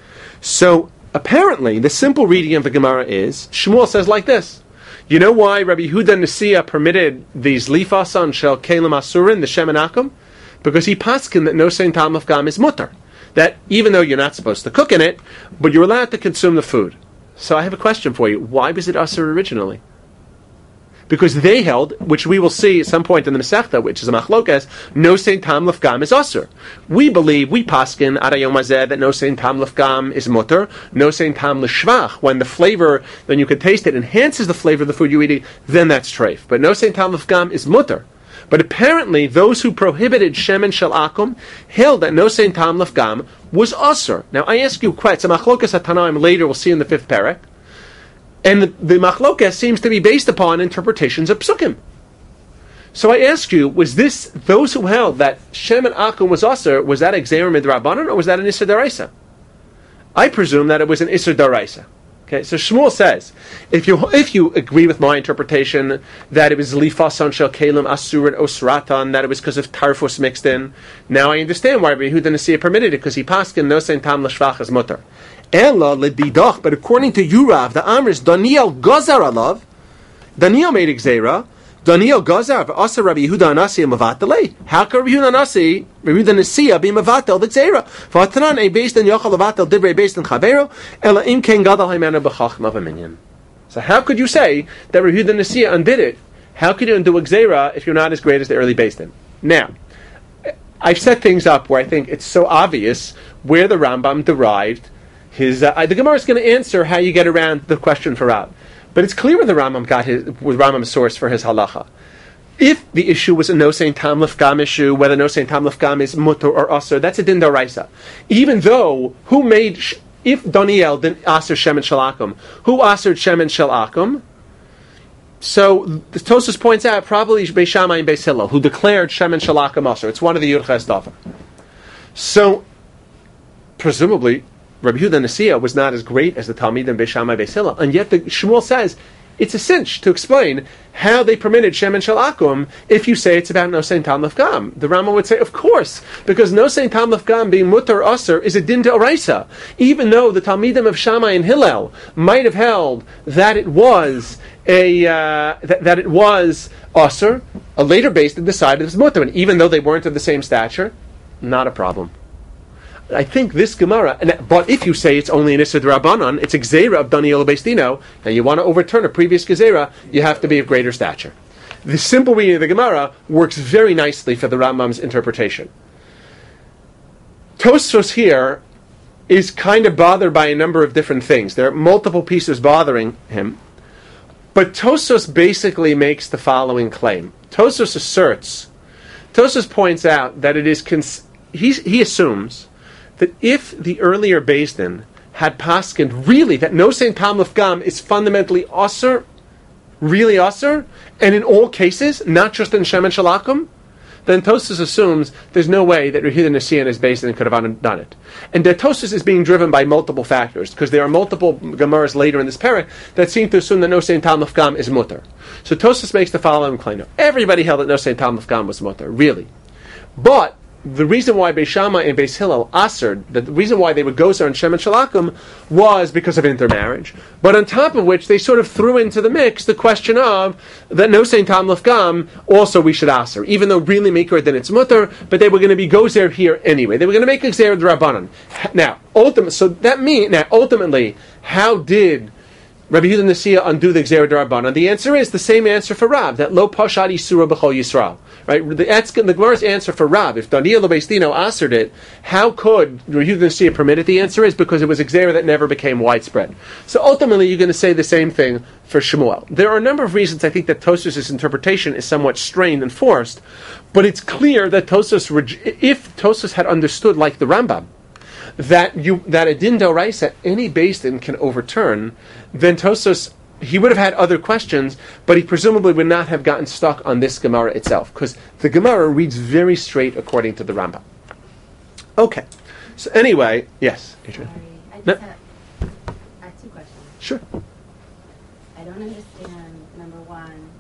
So apparently, the simple reading of the Gemara is, Shmuel says like this. You know why Rabbi Yehuda Nasiya permitted these lifasan shel kelim asurin, the shemen akum? Because he paskin that no sein tam lifgam is mutter. That even though you're not supposed to cook in it, but you're allowed to consume the food. So I have a question for you. Why was it asur originally? Because they held, which we will see at some point in the Masechta, which is a machlokas, no sein tam lifgam is asur. We believe, we paskin arayom hazeh, that no sein tam lifgam is mutter, no sein tam lishvach. When the flavor, when you can taste it, enhances the flavor of the food you're eating, then that's treif. But no sein tam lifgam is mutter. But apparently, those who prohibited shemen shel akum held that no sein tam lifgam was asur. Now I ask you, it's a machlokas hatanaim later, we'll see in the 5th parak. And the machlokas seems to be based upon interpretations of psukim. So I ask you, was this, those who held that shemen akum was asur, was that a gzeira midrabanan or was that an isur daraisa? I presume that it was an isur daraisa. Okay, so Shmuel says, if you agree with my interpretation that it was lifasan shel kelim asur and osratan, that it was because of tarfus mixed in, now I understand why Rabbi Yehuda Nasiya permitted it, because he paskin no sein tam l'shvach as mutter. Ella ledidach, but according to Yurav, the Amris, Daniel gazar alav, Daniel made gzeira, Daniel gazar, v'asa Rabbi Yehuda Nasiya mavatale. How can Rabbi Yehuda Nasiya be mavatel the gzeira? V'atanan a based on yochal avatel divrei based on chavero, ella im ken gadal haimanu b'chachma v'minyan. So how could you say that Rabbi Yehuda Nasiya undid it? How could you undo a gzeira if you're not as great as the early based in? Now, I've set things up where I think it's so obvious where the Rambam derived his, the Gemara is going to answer how you get around the question for Rab. But it's clear where the Rambam got Rambam's source for his halacha. If the issue was a no sein tam lifgam issue, whether no sein tam lifgam is mutter or asur, that's a din daraisa. Even though, if Daniel didn't asur shemen shel akum, who asured shemen shel akum? So the Tosfos points out probably Beis Shammai and Beis Hillel, who declared shemen shel akum asur. It's one of the Yudches Davar. So presumably Rabbi Yehuda Nasiya was not as great as the Talmid and Beis Shammai Beis Hillel, and yet the Shmuel says it's a cinch to explain how they permitted shemen shel akum if you say it's about no sein tam lifgam. The Rambam would say, of course, because no sein tam lifgam being mutter asur is a din d'oraisa, even though the Talmidim of Shammai and Hillel might have held that it was that it was asur. A later base that decided it was mutter, and even though they weren't of the same stature, not a problem. I think this Gemara, but if you say it's only an Isser D'Rabbanan, it's a Gzeira of Daniel Beis Dino, and you want to overturn a previous Gezerah, you have to be of greater stature. The simple reading of the Gemara works very nicely for the Rambam's interpretation. Tosfos here is kind of bothered by a number of different things. There are multiple pieces bothering him, but Tosfos basically makes the following claim. Tosfos points out that it is, he assumes that if the earlier Beis Din had paskin really that no sein tam lifgam is fundamentally asur, really asur, and in all cases, not just in shemen shel akum, then Tosfos assumes there's no way that Rabbi Yehuda Nasiya and his Beis Din could have done it. And that Tosfos is being driven by multiple factors, because there are multiple Gemaras later in this parak that seem to assume that no sein tam lifgam is mutter. So Tosfos makes the following claim. Everybody held that no sein tam lifgam was mutter, really. But the reason why Beis Shammai and Beis Hillel asered, the reason why they would go on Shem and Shalakim was because of intermarriage. But on top of which, they sort of threw into the mix the question of that no Saint Tam Lefgam also we should aser, even though really Maker then it's mutter, but they were going to be gozer here anyway. They were going to make a Gzeir D'Rabbanan. Now, ultimately, how did Rabbi Yehuda Nasiya undo the Gzeir D'Rabbanan? The answer is the same answer for Rab, that lo pashad isura b'chol Yisrael. Right? The Gemara's answer for Rab, if Daniel Beistino answered it, how could Rabbi Yehuda Nasiya permit it? The answer is because it was a Gzeir that never became widespread. So ultimately, you're going to say the same thing for Shemuel. There are a number of reasons I think that Tosfos' interpretation is somewhat strained and forced, but it's clear that if Tosfos had understood, like the Rambam, that a din d'oraisa any beis din can overturn, then Tosfos, he would have had other questions, but he presumably would not have gotten stuck on this Gemara itself, because the Gemara reads very straight according to the Rambam. Okay, so anyway, yes, Adrian. Sorry, I have two questions. Sure. I don't understand, number one,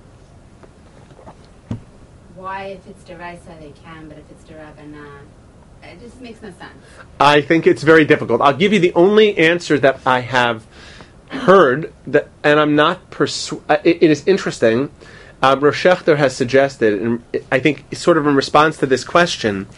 why if it's d'oraisa they can, but if it's d'Rabbanan, it just makes no sense. I think it's very difficult. I'll give you the only answer that I have heard, that, and I'm not it is interesting. Rosh Shechter has suggested, and I think sort of in response to this question,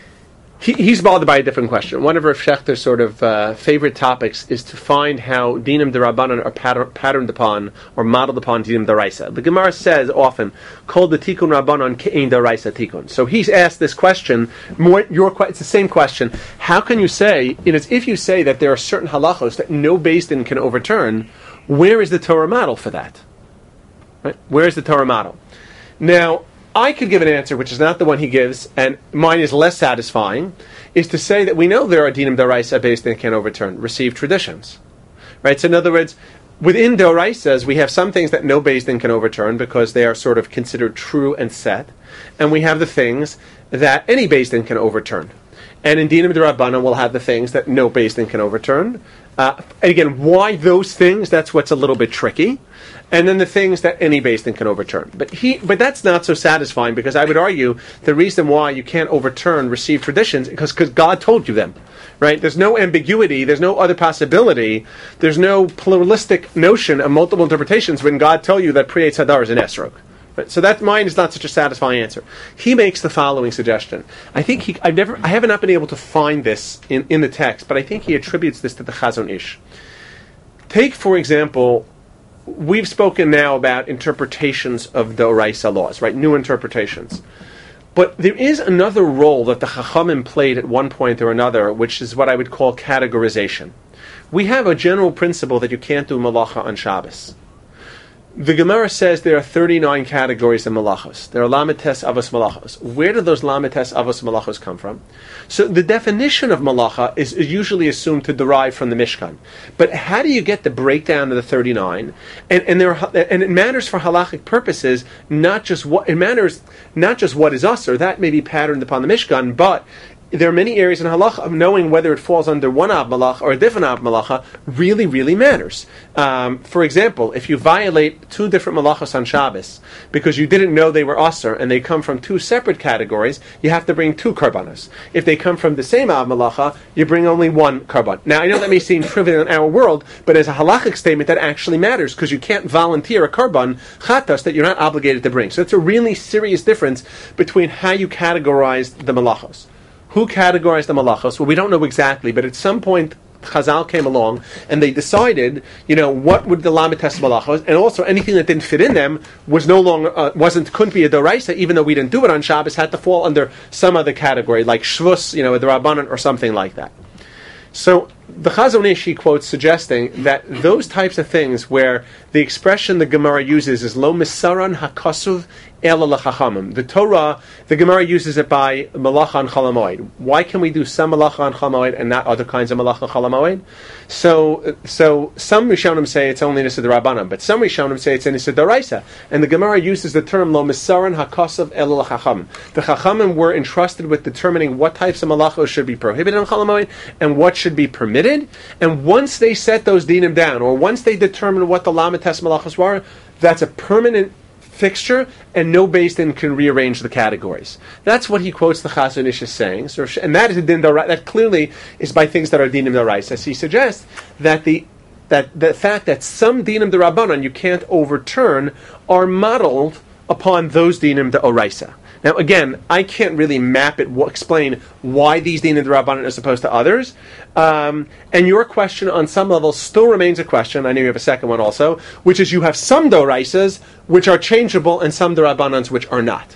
he's bothered by a different question. One of Rosh Shechter's sort of favorite topics is to find how dinim d'Rabbanan are patterned upon or modeled upon dinim d'Oraisa. The Gemara says often, "Kol the tikkun Rabbanan ke'ein d'Oraisa tikkun." So he's asked this question. It's the same question. How can you say, if you say that there are certain halachos that no beis din can overturn, where is the Torah model for that? Right? Where is the Torah model? Now, I could give an answer which is not the one he gives, and mine is less satisfying, is to say that we know there are dinim d'oraisa beis din can overturn, received traditions. Right? So in other words, within d'oraisas, we have some things that no beis din can overturn because they are sort of considered true and set, and we have the things that any beis din can overturn. And in dinim d'Rabbanan, we'll have the things that no beis din can overturn. And again, why those things? That's what's a little bit tricky. And then the things that any beis din can overturn. But that's not so satisfying, because I would argue the reason why you can't overturn received traditions is because God told you them. Right? There's no ambiguity, there's no other possibility, there's no pluralistic notion of multiple interpretations when God told you that Pri Eitz Hadar is an esrog. Right? So that mine is not such a satisfying answer. He makes the following suggestion. I think I have not been able to find this in the text, but I think he attributes this to the Chazon Ish. Take, for example, we've spoken now about interpretations of the Oraisa laws, right? New interpretations. But there is another role that the Chachamim played at one point or another, which is what I would call categorization. We have a general principle that you can't do malacha on Shabbos. The Gemara says there are 39 categories of malachos. There are lametes avos malachos. Where do those lametes avos malachos come from? So the definition of malacha is usually assumed to derive from the Mishkan. But how do you get the breakdown of the 39? And it matters for halachic purposes, not just what is usher, that may be patterned upon the Mishkan, but there are many areas in halacha of knowing whether it falls under one av malacha or a different av malacha really, really matters. For example, if you violate two different malachas on Shabbos because you didn't know they were asr and they come from two separate categories, you have to bring two karbanos. If they come from the same av malacha, you bring only one karban. Now, I know that may seem trivial in our world, but as a halachic statement, that actually matters, because you can't volunteer a karban chatas that you're not obligated to bring. So it's a really serious difference between how you categorize the malachos. Who categorized the malachos? Well, we don't know exactly, but at some point Chazal came along and they decided, what would the lametes malachos, and also anything that didn't fit in them was no longer couldn't be a doraisa, even though we didn't do it on Shabbos, had to fall under some other category, like shvus, the rabbanon or something like that. So the Chazon Ish, he quotes suggesting that those types of things where the expression the Gemara uses is lo misaran hakasuv ela l'chachamim. The Torah, the Gemara uses it by malacha on Chol HaMoed. Why can we do some malacha on Chol HaMoed and not other kinds of malacha on Chol HaMoed? So some Rishonim say it's only Nisa D'Rabbanan, but some Rishonim say it's Nisa D'Oraisa. And the Gemara uses the term lo misaran hakasav ela l'chachamim. The Chachamim were entrusted with determining what types of malachos should be prohibited on Chol HaMoed and what should be permitted. And once they set those dinim down, or once they determine what the lametes malachos were, that's a permanent fixture, and no Beis Din can rearrange the categories. That's what he quotes the Chazon Ish as saying, and that is a din d'oraisa. That clearly is by things that are dinim d'oraisa. As he suggests that the fact that some dinim d'Rabbanan you can't overturn are modeled upon those dinim d'oraisa. Now, again, I can't really map it, explain why these dinim d'Rabbanan are opposed to others. And your question, on some level, still remains a question. I know you have a second one also, which is you have some d'oraisas which are changeable and some d'Rabbanans which are not.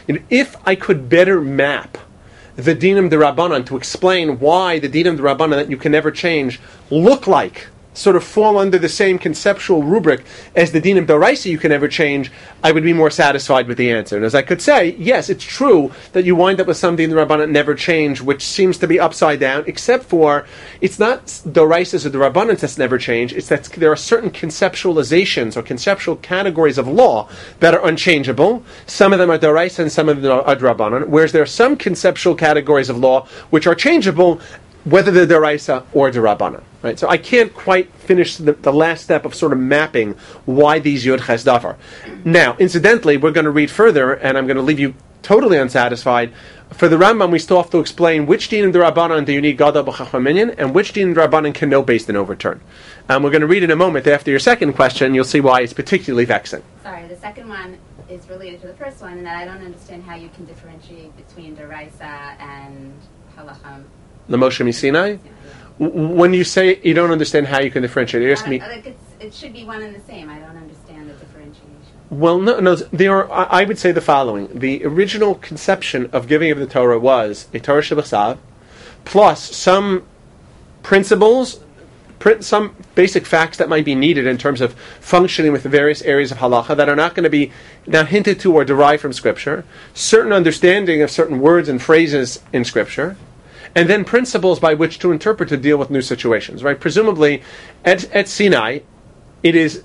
If I could better map the dinim d'Rabbanan to explain why the dinim d'Rabbanan that you can never change look like, sort of fall under the same conceptual rubric as the dinim d'oraisa you can never change, I would be more satisfied with the answer. And as I could say, yes, it's true that you wind up with some dinim d'Rabbanan never change, which seems to be upside down, except for, it's not d'oraisas or the Rabbanan that never change, it's that there are certain conceptualizations or conceptual categories of law that are unchangeable. Some of them are d'oraisa and some of them are d'Rabbanan, whereas there are some conceptual categories of law which are changeable, whether they're d'oraisa or d'Rabbanan. Right? So I can't quite finish the last step of sort of mapping why these Yud Ches Davar. Now, incidentally, we're going to read further, and I'm going to leave you totally unsatisfied. For the Rambam, we still have to explain which din d'Rabbanan do you need Gadol b'Chacham Minyan, and which din d'Rabbanan can no Beis Din overturn. We're going to read in a moment after your second question. You'll see why it's particularly vexing. Sorry, the second one is related to the first one, in that I don't understand how you can differentiate between d'oraisa and halacham. The Moshe Misinai? When you say you don't understand how you can differentiate, you ask me. It should be one and the same. I don't understand the differentiation. Well, no. I would say the following: the original conception of giving of the Torah was a Torah Shebachsav, plus some principles, some basic facts that might be needed in terms of functioning with the various areas of halacha that are not going to be now hinted to or derived from Scripture, certain understanding of certain words and phrases in Scripture, and then principles by which to interpret to deal with new situations. Right? Presumably, at Sinai, it is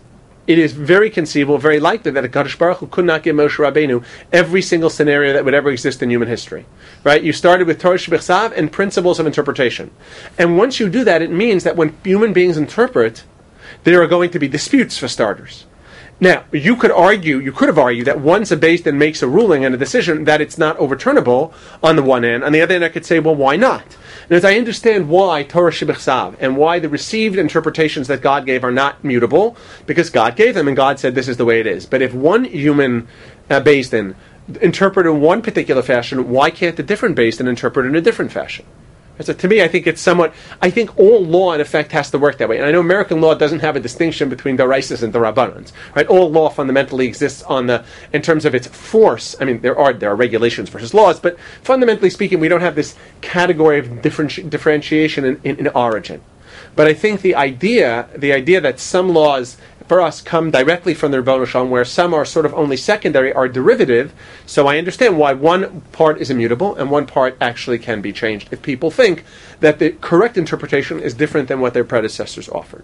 very conceivable, very likely that HaKadosh Baruch Hu could not give Moshe Rabbeinu every single scenario that would ever exist in human history. Right? You started with Torah Shebechsav and principles of interpretation. And once you do that, it means that when human beings interpret, there are going to be disputes for starters. Now, you could have argued that once a Beis Din makes a ruling and a decision, that it's not overturnable on the one hand. On the other hand, I could say, well, why not? And as I understand why Torah Shebechsav and why the received interpretations that God gave are not mutable, because God gave them and God said this is the way it is. But if one human Beis Din interpret in one particular fashion, why can't a different Beis Din interpret in a different fashion? So to me, I think I think all law, in effect, has to work that way. And I know American law doesn't have a distinction between d'oraisas and d'Rabbanans. Right? All law fundamentally exists in terms of its force. I mean, there are regulations versus laws, but fundamentally speaking, we don't have this category of differentiation in origin. But I think the idea that some laws for us come directly from the Rebbeinu Shalom, where some are sort of only secondary, are derivative. So I understand why one part is immutable and one part actually can be changed if people think that the correct interpretation is different than what their predecessors offered.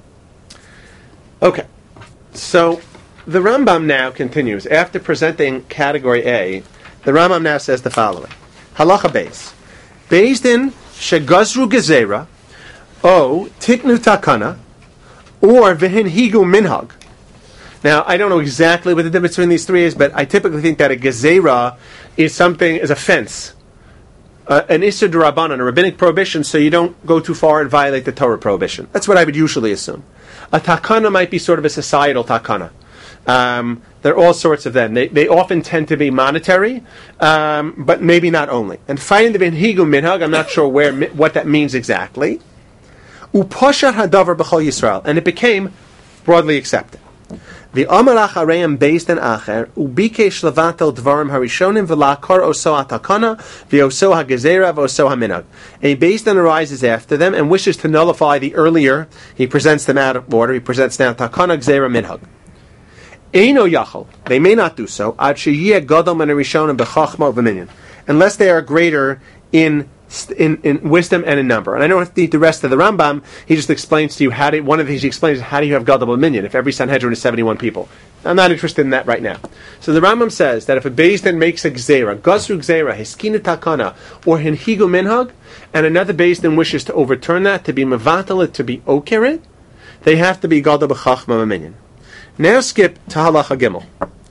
Okay, so the Rambam now continues. After presenting category A, the Rambam now says the following. Halacha Beis. Beis Din shegazru gezera, o tiknu takana, or v'hinhigu minhag. Now, I don't know exactly what the difference between these three is, but I typically think that a gezerah is a fence, an issur d'Rabbanan, a rabbinic prohibition, so you don't go too far and violate the Torah prohibition. That's what I would usually assume. A takana might be sort of a societal takana. There are all sorts of them. They often tend to be monetary, but maybe not only. And finally, the v'hinhigu minhag, I'm not sure what that means exactly. Upashar hadavar b'chol Yisrael, and it became broadly accepted. The Amalach Areim Beis Din Acher ubikesh levatel dvarim harishonim v'la'kar oso hatakana v'oso hagezera v'oso haminag. A Beis Din arises after them and wishes to nullify the earlier. He presents them out of order. He presents now takana gezera minhag. Eino yachol. They may not do so. Ad sheyeh gadol min harishonim b'chachma v'minyan, unless they are greater in wisdom and in number. And I don't need the rest of the Rambam. He just explains to you one of the things he explains is how do you have Gadol Minyan if every Sanhedrin is 71 people. I'm not interested in that right now. So the Rambam says that if a Beis Din makes a Gzeira, Gazru Gzeira, Hiskina Takana, or Hinhigu Minhag, and another Beis Din wishes to overturn that, to be Mavatal, to be Okerit, they have to be Gadol B'chachma Minyan. Now skip to Halacha Gimel.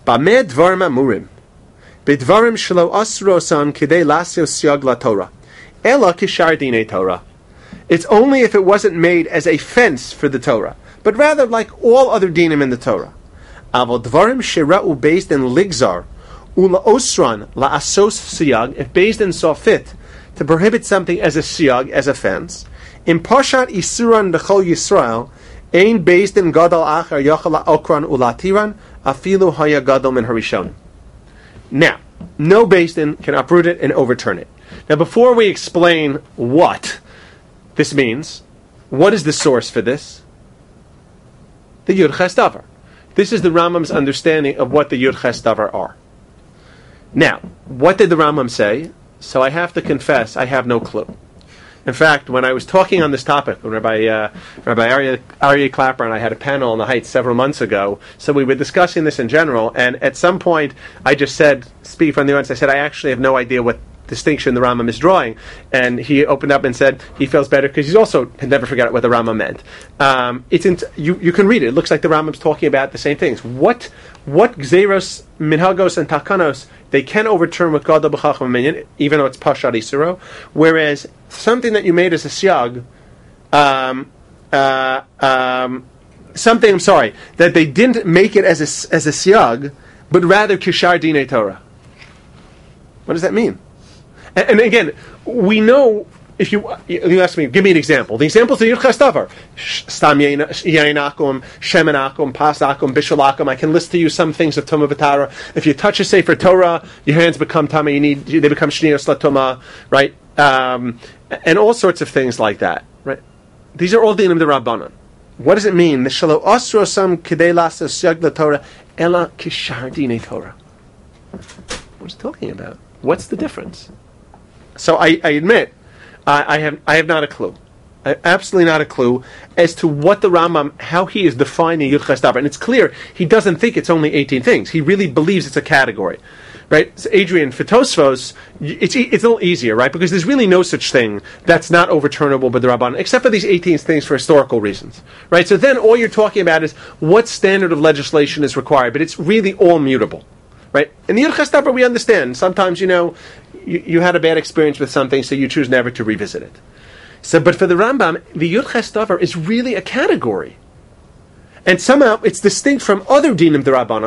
Bameh dvarim amurim. Bidvarim shelo asro osam kidei lasio siag laTorah. Ela kishar dinei Torah. It's only if it wasn't made as a fence for the Torah, but rather like all other dinim in the Torah. Aval dvarim shira'u based in ligzar, ula osran la asos siyag, if Beis Din saw fit to prohibit something as a siyag, as a fence, in Pashat Isuran B'chol Yisrael, ein Beis Din gadol achar yachal okran ulatiran, afilu haya gadol min harishon. Now, no Beis Din can uproot it and overturn it. Now, before we explain what this means, what is the source for this? The Yud Ches Davar. This is the Rambam's understanding of what the Yud Ches Davar are. Now, what did the Rambam say? So I have to confess, I have no clue. In fact, when I was talking on this topic with Rabbi Aryeh Clapper, and I had a panel on the Heights several months ago, so we were discussing this in general, and at some point I just said, speaking from the audience, I said, I actually have no idea what distinction the Rambam is drawing, and he opened up and said he feels better because he's also had never forgot what the Rambam meant. You can read it. It looks like the Rambam's talking about the same things. What Gzeros, Minhagos, and Takanos they can overturn with Gadol B'chacham Minyan, even though it's Pashat Isuro, whereas something that you made as a siyag, that they didn't make it as a siyag, but rather Kishar Dinei Torah. What does that mean? And again, we know, if you ask me, give me an example. The examples of Yud Ches Davar. Stam Yainakum, Shemenakum, Pasakum, Bishalakum. I can list to you some things of Tumah V'Tara. If you touch a Sefer Torah, your hands become Tama, they become Shniyos LaTumah, right? And all sorts of things like that, right? These are all Dinim D'Rabbanan. What does it mean? The Shalo Osro Sam Kidei Lasa Siag LaTorah, Ela Kishar Dinei Torah. What's it talking about? What's the difference? So I admit, I have not a clue. I have absolutely not a clue as to what the Rambam, how he is defining Yud Ches Davar. And it's clear, he doesn't think it's only 18 things. He really believes it's a category. Right? So Adrian, for Tosfos, it's a little easier, right? Because there's really no such thing that's not overturnable by the Rabban, except for these 18 things for historical reasons. Right? So then all you're talking about is what standard of legislation is required, but it's really all mutable. Right? In the Yud Ches Davar, we understand. Sometimes, you had a bad experience with something, so you choose never to revisit it. So, but for the Rambam, the Yud Ches Davar is really a category. And somehow it's distinct from other Dinim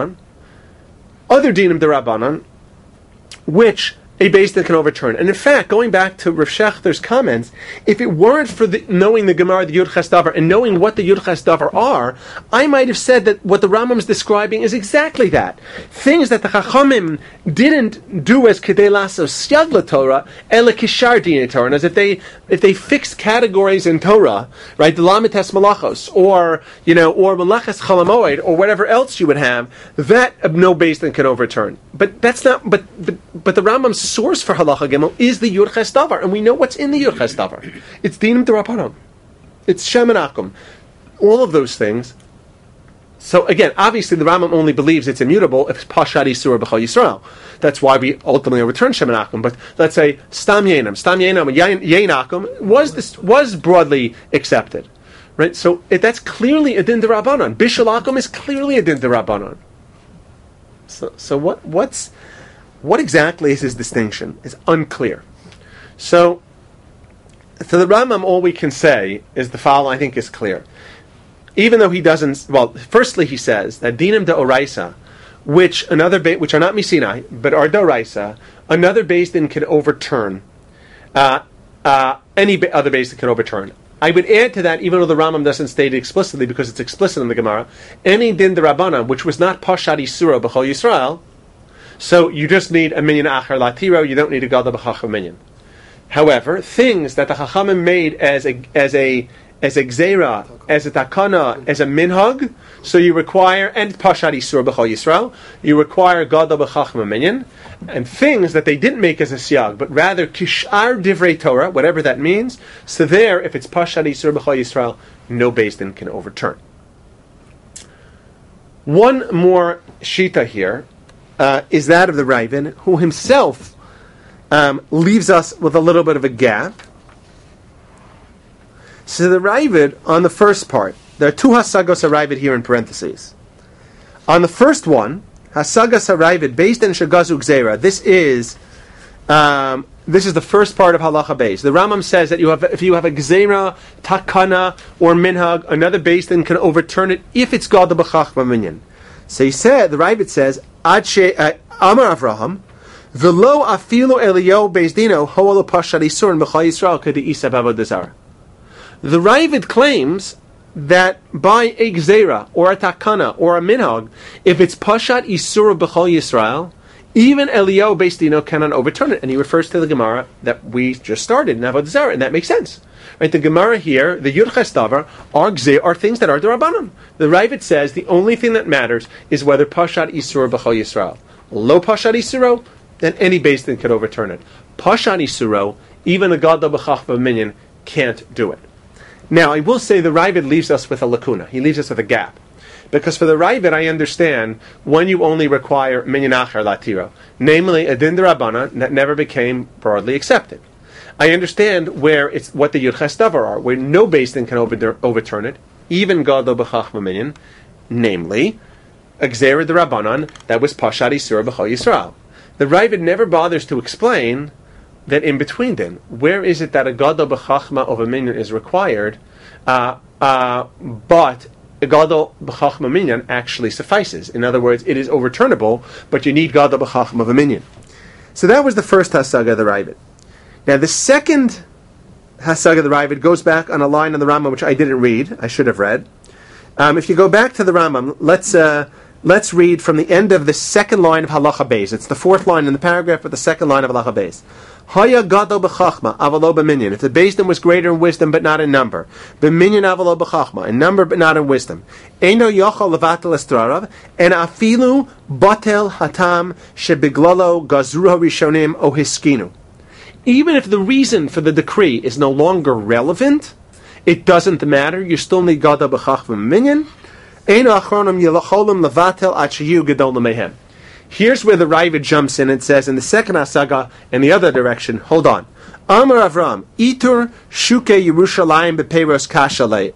D'Rabbanan, which a Beis Din can overturn. And in fact, going back to Rav Shechter's comments, if it weren't for knowing the Gemara, the Yud Ches Davar, and knowing what the Yud Ches Davar are, I might have said that what the Rambam is describing is exactly that. Things that the Chachamim didn't do as Kedei Lasso Siag LaTorah, Ela Kishar Dinei Torah. And as if they fixed categories in Torah, right, the Lamites Malachos, or Malaches Chalamoid, or whatever else you would have, that no Beis Din can overturn. But that's not, but the Rambam's source for Halacha Gimel is the Yud Ches Davar, and we know what's in the Yud Ches Davar. It's Dinim D'Rabbanan. It's Shemenakum. All of those things. So again, obviously the Rambam only believes it's immutable if it's Pashat Isur B'chol Yisrael. That's why we ultimately overturn Shemenakum. But let's say Stam Yainam and Yainakum was broadly accepted. Right? So that's clearly a Din D'Rabbanan. Bishalakum is clearly a Din D'Rabbanan. So what exactly is his distinction? It's unclear. So to the Rambam, all we can say is the following, I think, is clear. Even though he doesn't, firstly he says that Dinim D'Oraisa, which are not Misinai, but are D'Oraisa, another Beis Din can overturn. Any other Beis Din can overturn. I would add to that, even though the Rambam doesn't state it explicitly, because it's explicit in the Gemara, any Din D'Rabbanan, which was not Pashat Isura B'chol Yisrael, so you just need a minyan achar latiro. You don't need a gadol b'chacham minyan. However, things that the chachamim made as a gzeira, as a takana, as a minhag, so you require, and pashat isur b'chol Yisrael, you require gadol b'chacham minyan, and things that they didn't make as a siyag, but rather kishar divrei Torah, whatever that means. So there, if it's pashat isur b'chol Yisrael, no Beis Din can overturn. One more shita here. Is that of the Ravid, who himself leaves us with a little bit of a gap. So the Ravid, on the first part, there are two hasagos of Ravid here in parentheses. On the first one, Hasagas Haravid, based in Shagazu Gzeira. This is the first part of Halacha Beis. The Rambam says that if you have a Gzeira, Takana, or Minhag, another Beis then can overturn it if it's Gadol B'Chachma Minyan. So he said, the Ravid says, Amar Avraham, V'lo afilu Eliyahu Beis Dino ho'alo pashad isur and b'chal Yisrael k'di isa b'avodah zarah. The Ravid claims that by a Gzeira, or a Takana, or a Minhag, if it's Pashat Isur B'chal Yisrael, even Eliyahu Beis Dino cannot overturn it. And he refers to the Gemara that we just started in Avodah Zarah, and that makes sense. Right? The Gemara here, the Yud Ches Davar, are things that are D'Rabbanan. The Ravid says the only thing that matters is whether Pashat Isur B'chal Yisrael. Lo Pashat Isuro, then any Beis Din could overturn it. Pashat Isuro, even a Gadol B'Chachma Minyan can't do it. Now, I will say the Ravid leaves us with a lacuna. He leaves us with a gap. Because for the Ravid, I understand when you only require minyan acher latiro, namely a din d'Rabbanan that never became broadly accepted. I understand where it's what the Yud Ches Davar are, where no Beis Din can overturn it, even Gadol B'Chachma Minyan, namely a Gzeira d'Rabbanan that was Pashat Isur B'chal Yisrael. The Ravid never bothers to explain that in between then, where is it that a Gadol B'Chachma of a Minyan is required, but a Gadol B'Chachma Minyan actually suffices. In other words, it is overturnable, but you need Gadol B'Chachma of a Minyan. So that was the first Hasaga of the Ravid. Now the second Hasaga of the Ravid goes back on a line in the Rambam which I didn't read, I should have read. If you go back to the Rambam, let's read from the end of the second line of Halacha Beis. It's the fourth line in the paragraph, but the second line of Halacha Beis. Haya Gadol B'Chachma avalo b'minyan. If the Beis Din was greater in wisdom but not in number, b'minyan avalo b'Chachma, in number but not in wisdom. Eino yochal levatel estrarav, and afilu batel hatam shebiglalo gazru harishonim o hiskinu. Even if the reason for the decree is no longer relevant, it doesn't matter. You still need Gadol B'Chachma b'minyan. Eino achronim yilacholim levatel achayu gedol lemehem. Here's where the Ravid jumps in and says, in the second Hasaga, in the other direction, hold on. Amar Avram, Itur Shuke Yerushalayim Bepeiros Kashalei.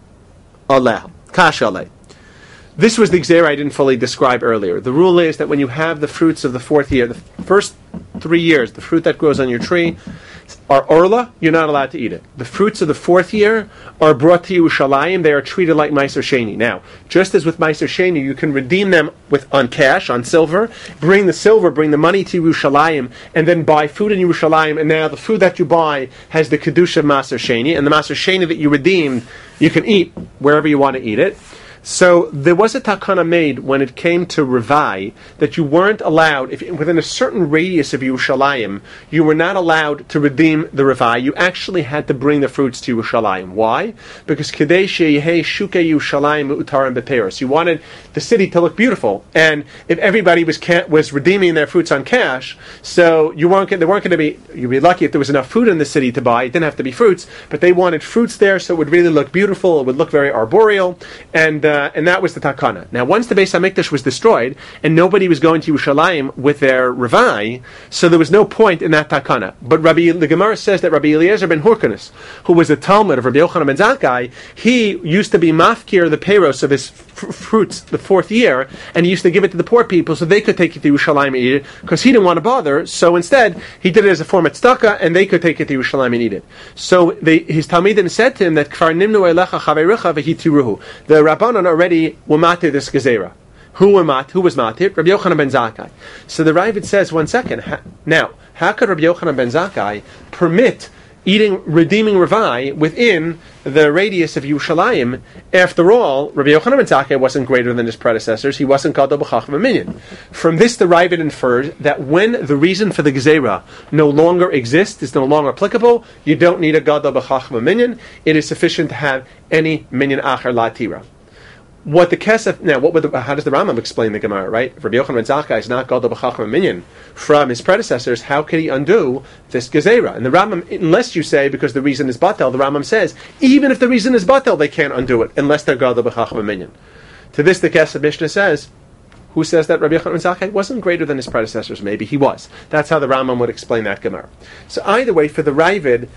Kashalei. This was the Gzeira I didn't fully describe earlier. The rule is that when you have the fruits of the fourth year, the first 3 years, the fruit that grows on your tree, are orla, you're not allowed to eat it. The fruits of the fourth year are brought to Yerushalayim. They are treated like Meiser Sheni. Now, just as with Meiser Sheni, you can redeem them on cash, on silver, bring the money to Yerushalayim, and then buy food in Yerushalayim, and now the food that you buy has the Kedusha of Meiser Sheni, and the Meiser Sheni that you redeemed, you can eat wherever you want to eat it. So there was a takana made when it came to Revai that you weren't allowed, within a certain radius of Yerushalayim, you were not allowed to redeem the Revai. You actually had to bring the fruits to Yerushalayim. Why? Because Kadei Sheyehei Shuke Yerushalayim Utarim Beperos. You wanted the city to look beautiful, and if everybody was redeeming their fruits on cash, so they weren't going to be. You'd be lucky if there was enough food in the city to buy. It didn't have to be fruits, but they wanted fruits there, so it would really look beautiful. It would look very arboreal, and that was the takana. Now, once the Beis Hamikdash was destroyed, and nobody was going to Yerushalayim with their Revai, so there was no point in that takana. But the Gemara says that Rabbi Eliezer ben Hurkanus, who was a Talmud of Rabbi Yochanan ben Zakkai, he used to be mafkir the peiros of his fruits the fourth year, and he used to give it to the poor people so they could take it to Yerushalayim and eat it, because he didn't want to bother, so instead, he did it as a form of tzedakah, and they could take it to Yerushalayim and eat it. So his Talmidim said to him that Kfar nimnu elecha chavericha v'hitiruhu. The Rabbanan already were matir this gezerah. Who was matir? Rabbi Yochanan ben Zakkai. So the Ravid says, one second, now, how could Rabbi Yochanan ben Zakkai permit redeeming Revai within the radius of Yerushalayim? After all, Rabbi Yochanan ben Zakkai wasn't greater than his predecessors. He wasn't Gadol B'Chachma Minyan. From this, the Ravid infers that when the reason for the Gezerah no longer exists, is no longer applicable, you don't need a Gadol B'Chachma Minyan. It is sufficient to have any Minyan Acher Latira. What the Kesef now? How does the Rambam explain the Gemara? Right, if Rabbi Yochanan ben Zakkai is not Gadol B'Chachma Minyan from his predecessors, how could he undo this Gezerah? And the Rambam, unless you say because the reason is batel, the Rambam says even if the reason is batel, they can't undo it unless they're Gadol B'Chachma Minyan. To this, the Kesef Mishnah says, who says that Rabbi Yochanan ben Zakkai wasn't greater than his predecessors? Maybe he was. That's how the Rambam would explain that Gemara. So either way, for the Ravid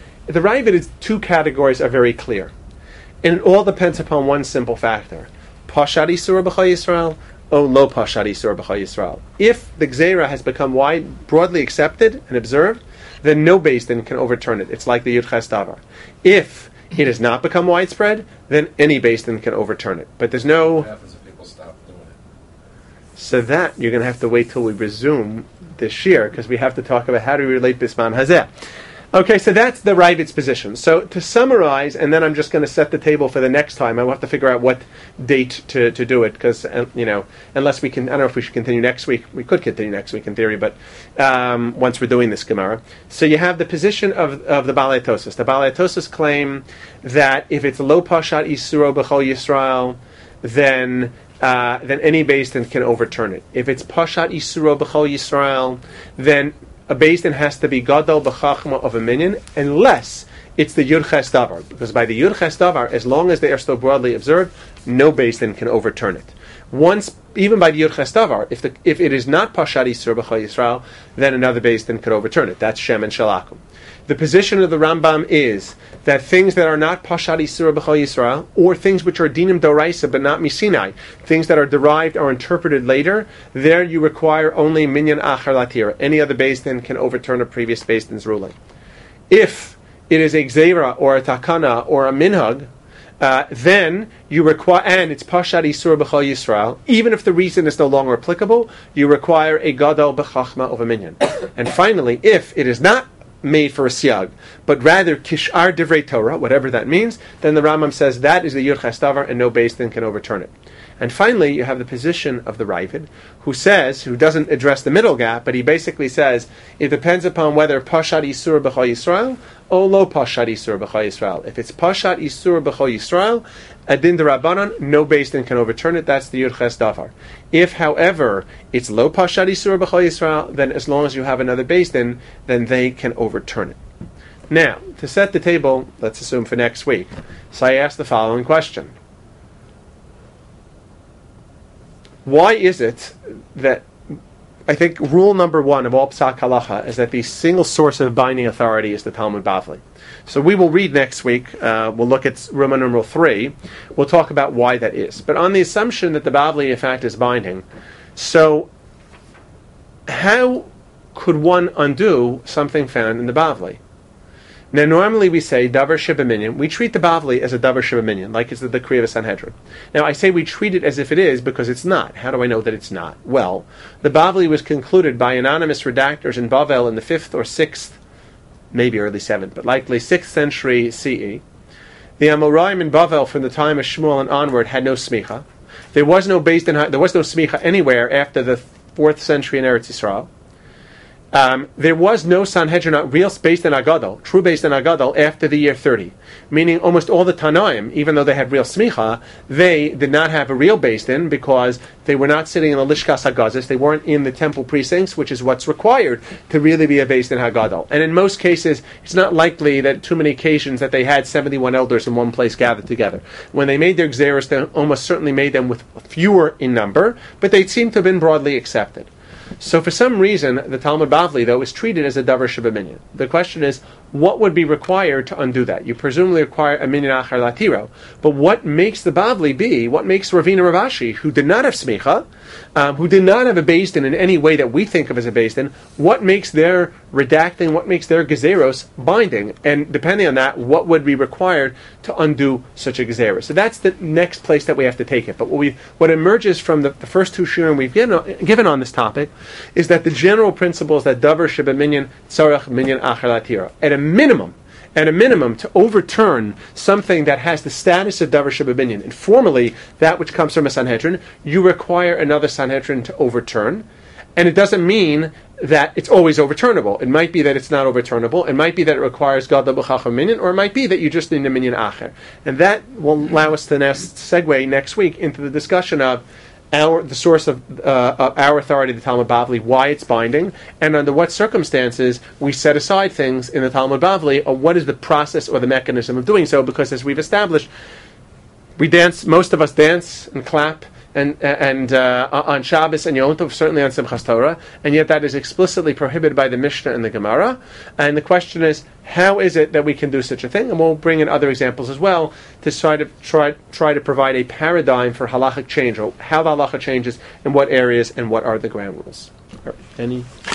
is two categories are very clear, and it all depends upon one simple factor. Pashat Isur B'chal Yisrael, O lo pashat isur b'chol Yisrael. If the gzeira has become broadly accepted and observed, then no beis din can overturn it. It's like the Yud Ches Davar. If it has not become widespread, then any beis din can overturn it. But there's no... What happens if people stop doing it? So that you're going to have to wait till we resume this year, because we have to talk about how to relate Bisman Hazeh. Okay, so that's the Ravid's position. So to summarize, and then I'm just going to set the table for the next time. I will have to figure out what date to do it, because, unless we can, I don't know if we should continue next week. We could continue next week in theory, but once we're doing this Gemara. So you have the position of the Balei Tosas. The Balei Tosas claim that if it's lo pashat isuro b'chol Yisrael, then any beis din can overturn it. If it's pashat isuro b'chol Yisrael, then a beis din has to be gadol b'chachma of a minyan, unless it's the Yud Ches Davar. Because by the Yud Ches Davar, as long as they are still broadly observed, no beis din can overturn it. Once, even by the Yud Ches Davar, if it is not pashat isur b'chol Yisrael, then another beis din could overturn it. That's Shem and Shalakum. The position of the Rambam is that things that are not pashat isur b'chol Yisrael, or things which are dinim doraisa but not misinai, things that are derived or interpreted later, there you require only minyan achar latira. Any other beis din can overturn a previous beis din's ruling. If it is a gzeira or a takana or a minhag, then you require, and it's pashat isur b'chol Yisrael, even if the reason is no longer applicable, you require a gadol b'chachma of a minyan. And finally, if it is not made for a siyag, but rather kishar divrei Torah, whatever that means, then the Rambam says that is the Yud Ches Davar and no beis din can overturn it. And finally, you have the position of the Ravid, who doesn't address the middle gap, but he basically says it depends upon whether pashat isur b'chol Yisrael or lo pashat isur b'chol Yisrael. If it's pashat isur b'chol Yisrael, adin d'Rabbanan, no beis din can overturn it. That's the Yud Ches Davar. If, however, it's lo pashat isur b'chol Yisrael, then as long as you have another beis din, then they can overturn it. Now, to set the table, let's assume for next week. So I ask the following question. Why is it that I think rule number one of all Psak Halacha is that the single source of binding authority is the Talmud Bavli? So we will read next week. We'll look at Roman numeral 3. We'll talk about why that is. But on the assumption that the Bavli, in fact, is binding, so how could one undo something found in the Bavli? Now, normally we say davar shebaminyan. We treat the Bavli as a davar shebaminyan, like it's the decree of a Sanhedrin. Now, I say we treat it as if it is because it's not. How do I know that it's not? Well, the Bavli was concluded by anonymous redactors in Bavel in the 5th or 6th, maybe early 7th, but likely 6th century CE. The Amoraim in Bavel from the time of Shmuel and onward had no smicha. There was no smicha anywhere after the 4th century in Eretz Yisrael. There was no Sanhedrin, real based in Agadol, true based in Agadol, after the year 30. Meaning almost all the Tanaim, even though they had real smicha, they did not have a real based in because they were not sitting in the Lishkas HaGazis, they weren't in the temple precincts, which is what's required to really be a based in Hagadol. And in most cases, it's not likely that too many occasions that they had 71 elders in one place gathered together. When they made their Gzeros, they almost certainly made them with fewer in number, but they seem to have been broadly accepted. So for some reason, the Talmud Bavli, though, is treated as a davar shebaminyan. The question is, what would be required to undo that? You presumably require a minyan achar latiro. But what makes the Bavli be, what makes Ravina Rav Ashi, who did not have smicha, who did not have a beis din in any way that we think of as a beis din, what makes their redacting, what makes their gezeros binding? And depending on that, what would be required to undo such a gezerah? So that's the next place that we have to take it. But what emerges from the first two shiurim we've given on this topic is that the general principle is that davar shebaminyan tzarech minyan achar latira. At a minimum, to overturn something that has the status of davar shebaminyan, and formally that which comes from a Sanhedrin, you require another Sanhedrin to overturn. And it doesn't mean that it's always overturnable. It might be that it's not overturnable. It might be that it requires gadol b'chacham minyan, or it might be that you just need a minyan acher. And that will allow us to segue next week into the discussion of the source of our authority, the Talmud Bavli, why it's binding, and under what circumstances we set aside things in the Talmud Bavli, or what is the process or the mechanism of doing so, because as we've established, we dance, most of us dance and clap and on Shabbos and Yom Tov, certainly on Simchas Torah, and yet that is explicitly prohibited by the Mishnah and the Gemara. And the question is, how is it that we can do such a thing? And we'll bring in other examples as well to try to provide a paradigm for halachic change, or how the halacha changes, in what areas, and what are the ground rules. Any